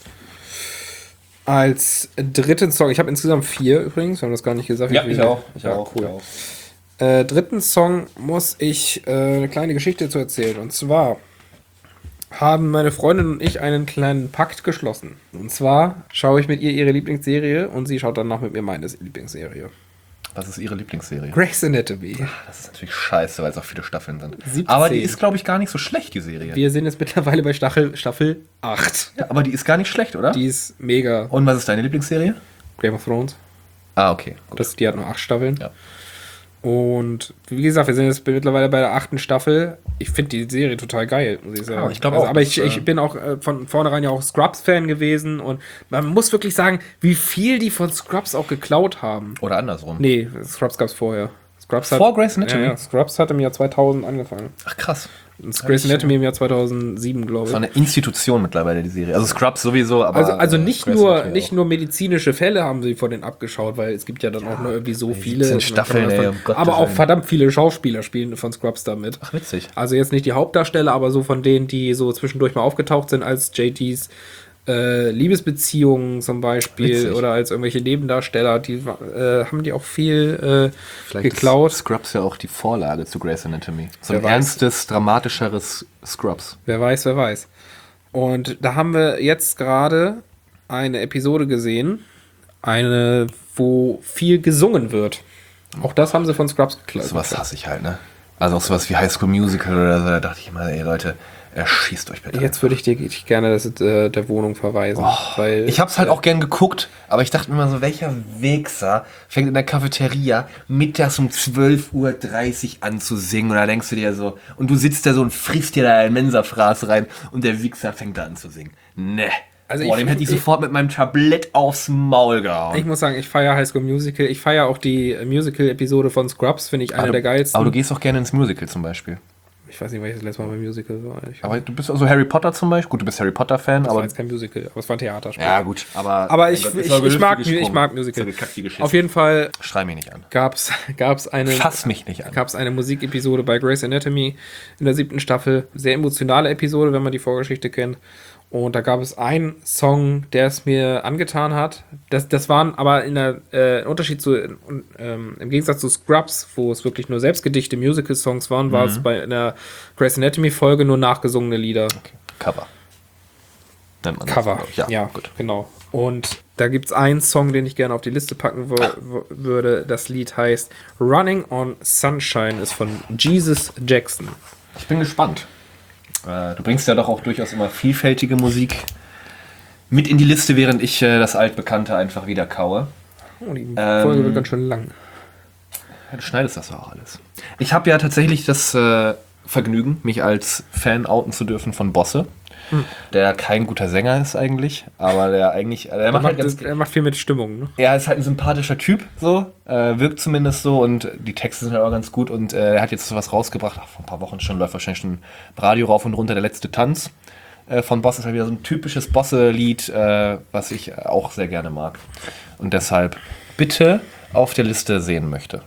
Als dritten Song, ich habe insgesamt vier übrigens, wir haben das gar nicht gesagt. wie viele- ja, cool. Äh, dritten Song muss ich äh, eine kleine Geschichte zu erzählen. Und zwar haben meine Freundin und ich einen kleinen Pakt geschlossen. Und zwar schaue ich mit ihr ihre Lieblingsserie und sie schaut danach mit mir meine Lieblingsserie. Was ist Ihre Lieblingsserie? Grey's Anatomy. Das ist natürlich scheiße, weil es auch viele Staffeln sind. siebzehn. Aber die ist, glaube ich, gar nicht so schlecht, die Serie. Wir sind jetzt mittlerweile bei Staffel, Staffel acht. Ja, aber die ist gar nicht schlecht, oder? Die ist mega. Und was ist deine Lieblingsserie? Game of Thrones. Ah, okay. Gut. Das, die hat nur acht Staffeln. Ja. Und wie gesagt, wir sind jetzt mittlerweile bei der achten Staffel. Ich finde die Serie total geil, muss ich sagen. Ja, ich glaub also, auch, Aber das, ich, äh, ich bin auch äh, von vornherein ja auch Scrubs-Fan gewesen. Und man muss wirklich sagen, wie viel die von Scrubs auch geklaut haben. Oder andersrum. Nee, Scrubs gab es vorher. Scrubs hat, Vor Grey's Anatomy? Ja, ja, Scrubs hat im Jahr zweitausend angefangen. Ach, krass. Und Grey's ich, Anatomy im Jahr zweitausendsieben, glaube Das ich. war eine Institution mittlerweile, die Serie. Also Scrubs sowieso, aber... Also, also äh, nicht, Grey's nur, Anatomy nicht auch. nur medizinische Fälle haben sie von denen abgeschaut, weil es gibt ja dann auch nur irgendwie so viele. siebzehn Staffeln, ey, um Gottes aber auch Willen. verdammt viele Schauspieler spielen von Scrubs damit. Ach, witzig. Also jetzt nicht die Hauptdarsteller, aber so von denen, die so zwischendurch mal aufgetaucht sind als J Ds äh, Liebesbeziehungen zum Beispiel Witzig. oder als irgendwelche Nebendarsteller, die äh, haben die auch viel äh, Vielleicht geklaut. ist Scrubs ja auch die Vorlage zu Grey's Anatomy. So ein Wer weiß. ernstes, dramatischeres Scrubs. Wer weiß, wer weiß. Und da haben wir jetzt gerade eine Episode gesehen, eine, wo viel gesungen wird. Auch das haben sie von Scrubs geklaut. Sowas hasse ich halt, ne? Also auch sowas wie High School Musical oder so, da dachte ich immer, ey Leute, Erschießt euch bitte. Jetzt würde ich dir dich gerne das, äh, der Wohnung verweisen. weil, Ich hab's halt äh, auch gern geguckt, aber ich dachte mir immer so, welcher Wichser fängt in der Cafeteria mittags um zwölf Uhr dreißig an zu singen und da denkst du dir so, und du sitzt da so und frisst dir da ein Mensa-Fraß rein und der Wichser fängt da an zu singen. Ne. Also Boah, ich- dem hätte ich ich- sofort mit meinem Tablett aufs Maul gehauen. Ich muss sagen, ich feiere High School Musical. Ich feiere auch die äh, Musical-Episode von Scrubs, finde ich eine aber der du, geilsten. aber du gehst auch gerne ins Musical zum Beispiel. ich weiß nicht, weil ich das letzte Mal beim Musical war. Ich, Aber du bist also Harry Potter zum Beispiel. Gut, du bist Harry Potter-Fan, das war aber... jetzt kein Musical, aber es war ein Theaterspiel. Ja, gut, aber... Aber mein ich, Gott, ich, ist doch ich, mag, gelüftig ich mag gesprungen. Musical. Ist doch gekackt wie geschissen. Auf jeden Fall Schrei mich nicht an. gab's gab's eine Fass mich nicht an. gab's eine Musikepisode bei Grey's Anatomy in der siebten Staffel. Sehr emotionale Episode, wenn man die Vorgeschichte kennt. Und da gab es einen Song, der es mir angetan hat. Das, das waren aber in der äh, Unterschied zu, ähm, im Gegensatz zu Scrubs, wo es wirklich nur selbstgedichte Musical-Songs waren, war es bei einer Grey's Anatomy-Folge nur nachgesungene Lieder. Okay. Cover. Nennt man das, Cover, glaub ich. Ja, ja, gut. genau. Und da gibt es einen Song, den ich gerne auf die Liste packen wo, wo, würde. Das Lied heißt Running on Sunshine, ist von Jesus Jackson. Ich bin gespannt. Äh, du bringst ja doch auch durchaus immer vielfältige Musik mit in die Liste, während ich äh, das Altbekannte einfach wieder kaue. Oh, die Ähm, Folge wird ganz schön lang. Ja, du schneidest das ja auch alles. Ich habe ja tatsächlich das äh, Vergnügen, mich als Fan outen zu dürfen von Bosse, Hm. der kein guter Sänger ist eigentlich, aber der eigentlich... Der Er macht halt macht, ganz, er macht viel mit Stimmung, ne? er ist halt ein sympathischer Typ, so, äh, wirkt zumindest so und die Texte sind halt auch ganz gut und äh, er hat jetzt sowas rausgebracht, ach, vor ein paar Wochen schon, läuft wahrscheinlich schon im Radio rauf und runter, der letzte Tanz äh, von Bosse ist halt wieder so ein typisches Bosse-Lied, äh, was ich auch sehr gerne mag und deshalb bitte auf der Liste sehen möchte.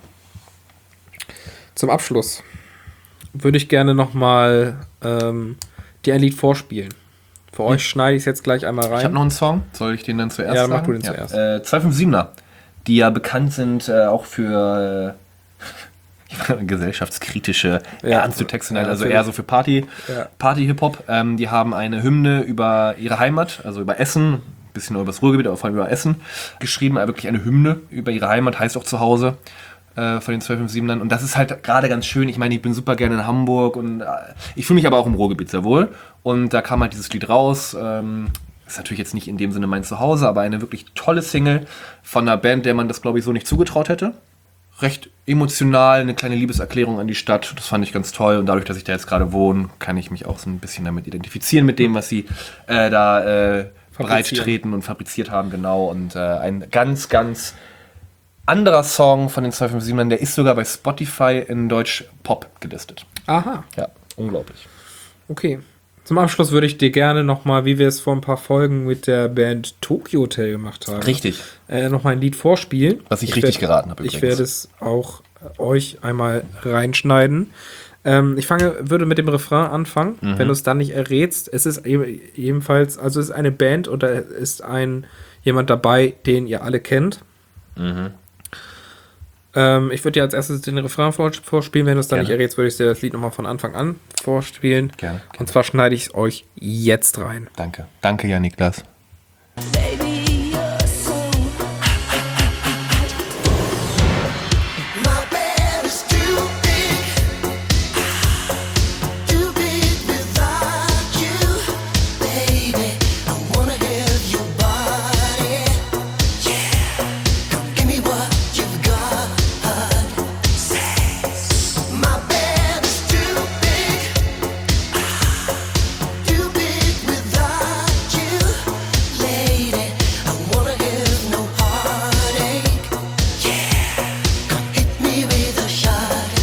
Zum Abschluss würde ich gerne nochmal ähm, dir ein Lied vorspielen. Für euch schneide ich es jetzt gleich einmal rein. Ich habe noch einen Song, soll ich den dann zuerst Ja, mach sagen? du den zuerst. Äh, zwei fünf siebener, die ja bekannt sind äh, auch für äh, gesellschaftskritische, Ja. ernste Texte, Ja, also natürlich. eher so für Party, Ja. Party-Hip-Hop. Ähm, die haben eine Hymne über ihre Heimat, also über Essen, ein bisschen über das Ruhrgebiet, aber vor allem über Essen, geschrieben, aber wirklich eine Hymne über ihre Heimat, heißt auch Zuhause. Äh, von den zwei fünf siebenern und das ist halt gerade ganz schön. Ich meine, ich bin super gerne in Hamburg und äh, ich fühle mich aber auch im Ruhrgebiet sehr wohl und da kam halt dieses Lied raus. Ähm, ist natürlich jetzt nicht in dem Sinne mein Zuhause, aber eine wirklich tolle Single von einer Band, der man das, glaube ich, so nicht zugetraut hätte. Recht emotional, eine kleine Liebeserklärung an die Stadt. Das fand ich ganz toll und dadurch, dass ich da jetzt gerade wohne, kann ich mich auch so ein bisschen damit identifizieren, mit dem, was sie äh, da äh, Fabrizieren. breit treten und fabriziert haben, genau. Und äh, ein ganz, ganz anderer Song von den zwei fünf siebenern, der ist sogar bei Spotify in Deutsch Pop gelistet. Aha, Ja, unglaublich. okay. Zum Abschluss würde ich dir gerne nochmal, wie wir es vor ein paar Folgen mit der Band Tokyo Hotel gemacht haben, Richtig. äh, nochmal ein Lied vorspielen. Was ich richtig geraten habe Ich übrigens. werde es auch äh, euch einmal reinschneiden. Ähm, ich fange, würde mit dem Refrain anfangen, Mhm. wenn du es dann nicht errätst. Es ist eben, ebenfalls, also es ist eine Band und da ist ein jemand dabei, den ihr alle kennt. Mhm. Ähm, ich würde dir als erstes den Refrain vor, vorspielen. Wenn du es dann Gerne. nicht errätst, würde ich dir das Lied nochmal von Anfang an vorspielen. Gerne, gerne. Und zwar schneide ich es euch jetzt rein. Danke. Danke, ja, Niklas. Baby, you're so my bed is too big, too big without you, baby. I wanna have your body, yeah. Give me what you've got. My bed is too big, too big without you, lady. I wanna have no heartache, yeah. Come hit me with a shot.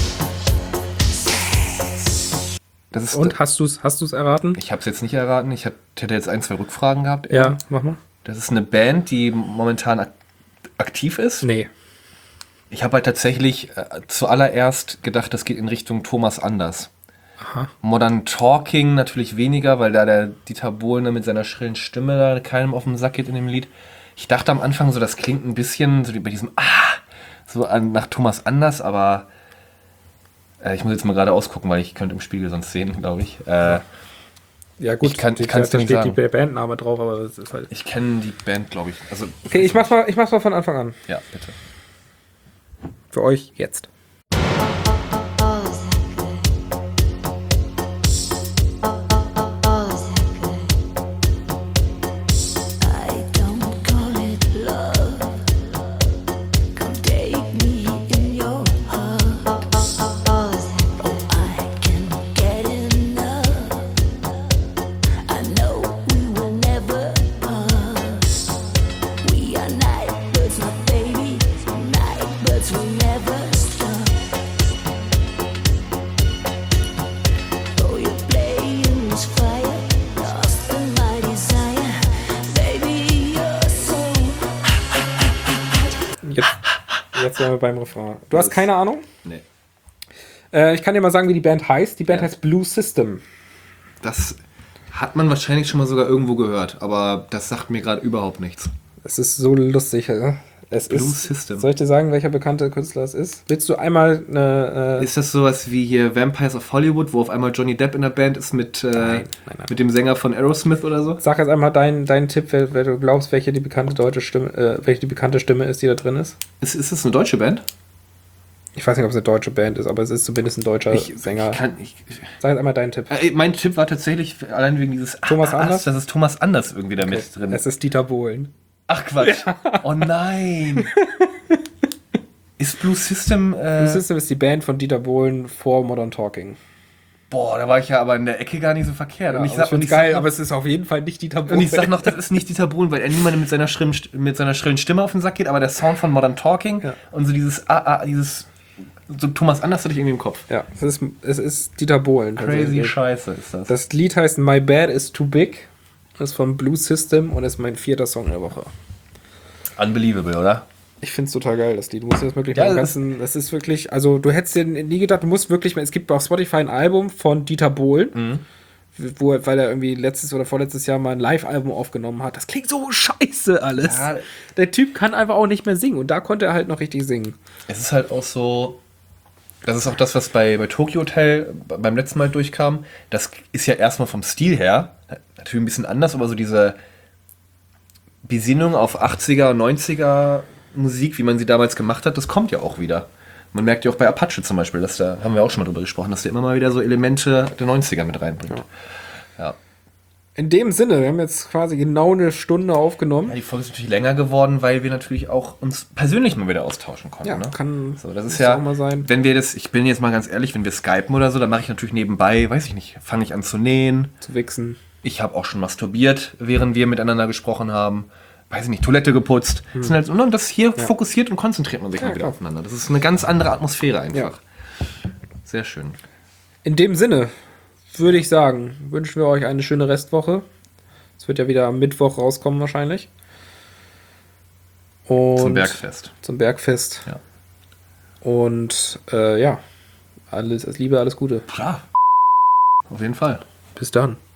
Das ist, Und hast du es hast du's erraten? ich habe es jetzt nicht erraten. Ich hab, hätte jetzt ein, zwei Rückfragen gehabt. Ja, mach mal. Das ist eine Band, die momentan ak aktiv ist. Nee. Ich habe halt tatsächlich äh, zuallererst gedacht, das geht in Richtung Thomas Anders. Aha. Modern Talking natürlich weniger, weil da der Dieter Bohlen mit seiner schrillen Stimme da keinem auf den Sack geht in dem Lied. Ich dachte am Anfang so, das klingt ein bisschen so wie bei diesem Ah, so an, nach Thomas Anders, aber äh, ich muss jetzt mal gerade ausgucken, weil ich könnte im Spiegel sonst sehen, glaube ich. Äh, Ja gut, Ich kann- die- kann's da dir nicht steht sagen. die Bandname drauf, aber das ist halt... ich kenne die Band, glaube ich. Also, Okay, ich mach's mal, ich mach's mal von Anfang an. Ja, bitte. Für euch jetzt. Oh, is that good? Jetzt sind wir beim Refrain. Du hast keine Ahnung? Nee. Äh, ich kann dir mal sagen, wie die Band heißt. Die Band Ja. heißt Blue System. Das hat man wahrscheinlich schon mal sogar irgendwo gehört, aber das sagt mir gerade überhaupt nichts. Es ist so lustig. Äh? Es Blue ist, System. Soll ich dir sagen, welcher bekannte Künstler es ist? Willst du einmal eine... Äh, Ist das sowas wie hier Vampires of Hollywood, wo auf einmal Johnny Depp in der Band ist mit, äh, nein, nein. mit dem Sänger von Aerosmith oder so? Sag jetzt einmal deinen dein Tipp, wer, wer du glaubst, welche die bekannte deutsche Stimme, äh, welche die bekannte Stimme ist, die da drin ist. Ist, ist das eine deutsche Band? Ich weiß nicht, ob es eine deutsche Band ist, aber es ist zumindest ein deutscher Ich, Sänger. ich kann, ich, Sag jetzt einmal deinen Tipp. äh, mein Tipp war tatsächlich allein wegen dieses Thomas Ah, ah, Anders? Das ist Thomas Anders irgendwie da mit Okay. drin. Es ist Dieter Bohlen. Ach Quatsch. Oh nein. Ist Blue System. Äh, Blue System ist die Band von Dieter Bohlen vor Modern Talking. boah, da war ich ja aber in der Ecke gar nicht so verkehrt. Ja, und ich aber sag, und ich geil, sag aber noch, es ist auf jeden Fall nicht Dieter Bohlen. und ich sag noch, das ist nicht Dieter Bohlen, weil er niemandem mit seiner, schrillen, mit seiner schrillen Stimme auf den Sack geht, aber der Sound von Modern Talking Ja. und so dieses Ah, ah, dieses so Thomas Anders hatte ich irgendwie im Kopf. Ja, es ist, es ist Dieter Bohlen. Crazy tatsächlich. Scheiße ist das. Das Lied heißt My Bad is Too Big. Das ist von Blue System und ist mein vierter Song der Woche. Unbelievable, oder? Ich finde es total geil, das Lied. Du musst dir das wirklich Ja, mal im das- ganzen. Das ist wirklich, also du hättest dir nie gedacht, du musst wirklich mal. Es gibt auf Spotify ein Album von Dieter Bohlen, wo, weil er irgendwie letztes oder vorletztes Jahr mal ein Live-Album aufgenommen hat. Das klingt so scheiße alles. Ja. Der Typ kann einfach auch nicht mehr singen und da konnte er halt noch richtig singen. Es ist halt auch so, das ist auch das, was bei, bei Tokyo Hotel beim letzten Mal durchkam. Das ist ja erstmal vom Stil her natürlich ein bisschen anders, aber so diese Besinnung auf achtziger und neunziger Musik, wie man sie damals gemacht hat, das kommt ja auch wieder. Man merkt ja auch bei Apache zum Beispiel, dass da haben wir auch schon mal drüber gesprochen, dass der immer mal wieder so Elemente der neunziger mit reinbringt. Ja. In dem Sinne, wir haben jetzt quasi genau eine Stunde aufgenommen. Ja, die Folge ist natürlich länger geworden, weil wir natürlich auch uns persönlich mal wieder austauschen konnten. Ja, ne? kann So, das ist muss ja, auch mal sein. wenn wir das, ich bin jetzt mal ganz ehrlich, wenn wir skypen oder so, dann mache ich natürlich nebenbei, weiß ich nicht, fange ich an zu nähen. Zu wichsen. Ich habe auch schon masturbiert, während wir miteinander gesprochen haben. Weiß ich nicht, Toilette geputzt. Das sind halt, so- und das hier fokussiert und konzentriert man sich Ja, mal wieder klar. aufeinander. Das ist eine ganz andere Atmosphäre einfach. Ja. Sehr schön. In dem Sinne würde ich sagen, wünschen wir euch eine schöne Restwoche. Es wird ja wieder am Mittwoch rauskommen wahrscheinlich. Und Zum Bergfest. Zum Bergfest. Ja. Und äh, ja, alles, alles Liebe, alles Gute. Klar. Auf jeden Fall. Bis dann.